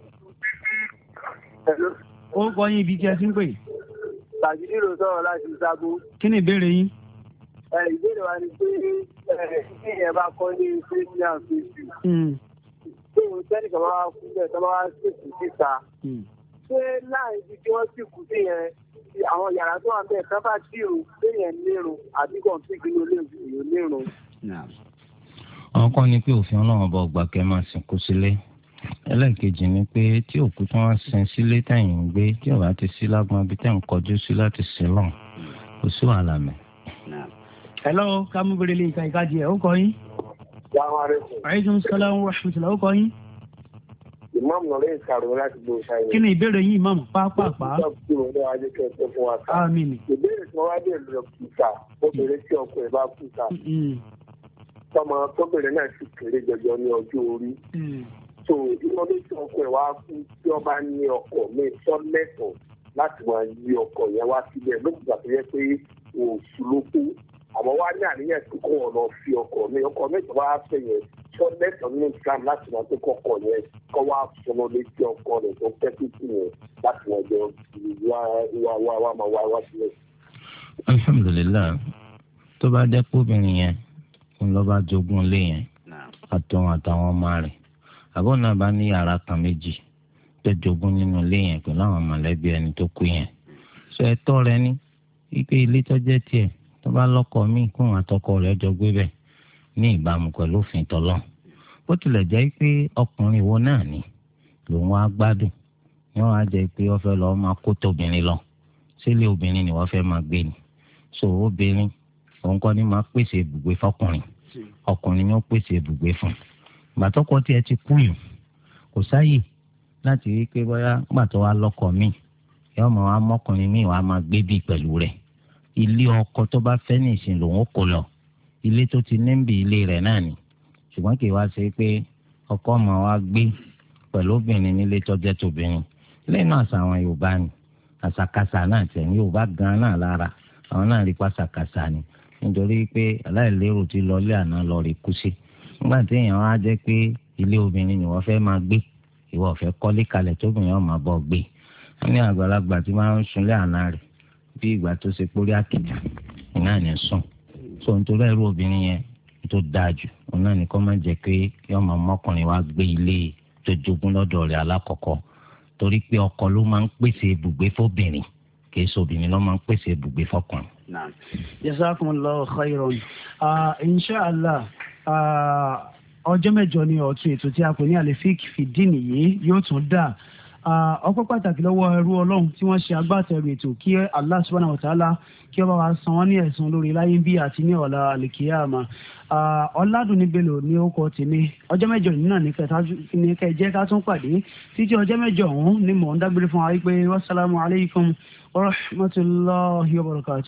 ó kọ́ yín ibi tí ẹ ti ń pè. tàbí nílò sọ̀rọ̀ láti sábó. kí ni ìbéèrè yín. ìbéèrè wa ni pé kí ẹ bá kọ́ ní christian fífi tí òun sẹ́ni kan máa kú bẹ́ẹ̀ tó máa sèkú síta. ṣé láì ibi tí wọ́n sì kú sí yẹn àwọn yàrá tó wà bẹ́ẹ̀ ká bá tí o léyìn nírun àbí kàn sí ìgbìmọ̀ olóògùn nírun. àwọn kan ní pé òfin ọlọ́run bá ọgbà kẹ́ máa sìnkú sílé ẹlẹ́ẹ̀kejì ni pé tí òkú tí wọ́n sin sílé tẹ̀yìn ń gbé tí ọ̀bá ti sí lágbọ́n ibi tẹ̀ ń kọjú sí láti sin lọ́n kò sí wàhálà mẹ́. hello kámúbèrè lè ka ìkajì ẹ̀ ó kọ́ yín. aleykum salaam wa rahmatulah ó kọ́ yín. imam nọ̀rẹ́ ìsàrò láti gbé òṣà yẹn. kí ni ìbéèrè yín imam pápápá. ìbéèrè tí wọ́n wá dé lọ kùtà obìnrin tí ọkọ ẹ̀ bá kùtà tọmọ tóbìnrin náà sì kéré jọjọ ní ọjọ́ orí. so ìwọ́n lè tí ọkọ ẹ̀ wá kú tí ọba ní ọkọ mi sọ lẹ́tọ̀ọ́ láti máa yí ọkọ yẹn wá sílẹ̀ lókùtà tó yẹ pé oṣù ló kú àmọ́ wá ní àníyàn tó kọ́ ọ̀nà fi ọkọ mi ọkọ mi tó wá fẹ́ yẹn sọ lẹ́tọ̀ọ́ nínú Islam láti máa tó kọ́kọ́ yẹn kọ́ wá sọmọ létí ọkọ rẹ̀ tó pẹ́ títí yẹn láti máa jọ wá wá wá wá máa wá wá sílẹ̀. alhamdulilayi tó bá jẹ́ pé obìnrin yẹn ń lọ bá jogún ilé yẹn àtọ̀hún àtàwọn ọmọ rẹ̀ àbọ̀ náà bá ní yàrá kan méjì tó jogún nínú ilé yẹn pẹ̀lú àwọn mọ̀lẹ́bí ẹni tó kú yẹn sọ ẹ̀tọ́ rẹ̀ ní wípé ilé tó jẹ́ tiẹ̀ tó bá lọ́kọ míì kóun àtọkọ rẹ̀ jọ gbé bẹ̀ ní ìbámu pẹ̀lú òfin tọ́lọ́ bó tilẹ̀ jẹ́ pé ọkùnrin wo náà ni lòun á gbádùn ni wọ́n á jẹ́ pé wọ́n fẹ́ lọ́ọ́ máa kó tóbìnrin lọ sílé obìnrin ni wọ́n fẹ́ máa gbé ni so obìnrin òun kọ́ ni máa pèsè ibùgbé fọkùnrin ọkùnrin yóò pèsè ibùgbé fún gbàtọ́kọ tí ẹ ti kú yìí kò sáyè láti rí pé bóyá gbàtọ́ wa lọ́kọ míì yóò máa wá mọ́kùnrin míì wàá máa gbé bíi pẹ̀lú rẹ̀ ilé ọkọ tó bá fẹ́ ní ìsìn lòun ó kó lọ ilé tó ti ní bí ilé rẹ̀ náà ni ṣùgbọ́n kì í wá ṣe pé ọkọ máa wá gbé pẹ̀lú obìnrin nílé tó jẹ́ tóbìnrin ilé náà àṣà àwọn Yorùbá ni àṣàkáṣà náà tẹ̀ ní Yorùbá gan náà lára àwọn náà rí pàṣàkáṣà ni nítorí pé aláìlérò ti lọ ilé àná lọ rí kú sí nígbà tí èèyàn wá jẹ́ pé ilé obìnrin ni wọ́n fẹ́ máa gbé ìwọ fẹ́ kọ́lé kalẹ̀ tóbìnrin ọ̀ máa bọ̀ gbé wọ́n ní àgbàlagbà tí máa ń sunlé àná rẹ̀ bí ìgbà tó ṣe pórí àkìtà iná ní sùn so nítorí ẹrú obìnrin yẹn tó dáa jù òun náà ní kó má jẹ́ pé yọ máa mọ́kùnrin wá gbé ilé tó jogún lọ́dọ̀ rẹ̀ alákọ̀ọ́kọ́ torí pé ọkọ ló máa ń pèsè ibùgbé fóbìnrin kì í ṣobìnrin ló máa ń pèsè ibùgbé fọkùnrin. jazakumullahu khairan inshallah ọjọ́ mẹ́jọ ni ọ̀tún ètò tí a pè ní alefik fìdíìnì yìí yóò tún dà ọpẹ́ pàtàkì lọ́wọ́ ẹrú ọlọ́run tí wọ́n ṣe agbátẹrù ètò kí Allah subhanahu wa ta'ala kí ọba wa san wọ́n ní ẹ̀san lórí láyé bí àti ní ọ̀la àlìkíyàmá ọ̀làdùnní bello ní orúkọ tèmi ọjọ́ mẹ́jọ yìí náà ní kẹ́ jẹ́ ká tún pàdé títí ọjọ́ mẹ́jọ ọ̀hún ni mò ń dágbére fún wa wípé wassalamu alaikum wa rahmatullahi wa barakatuh.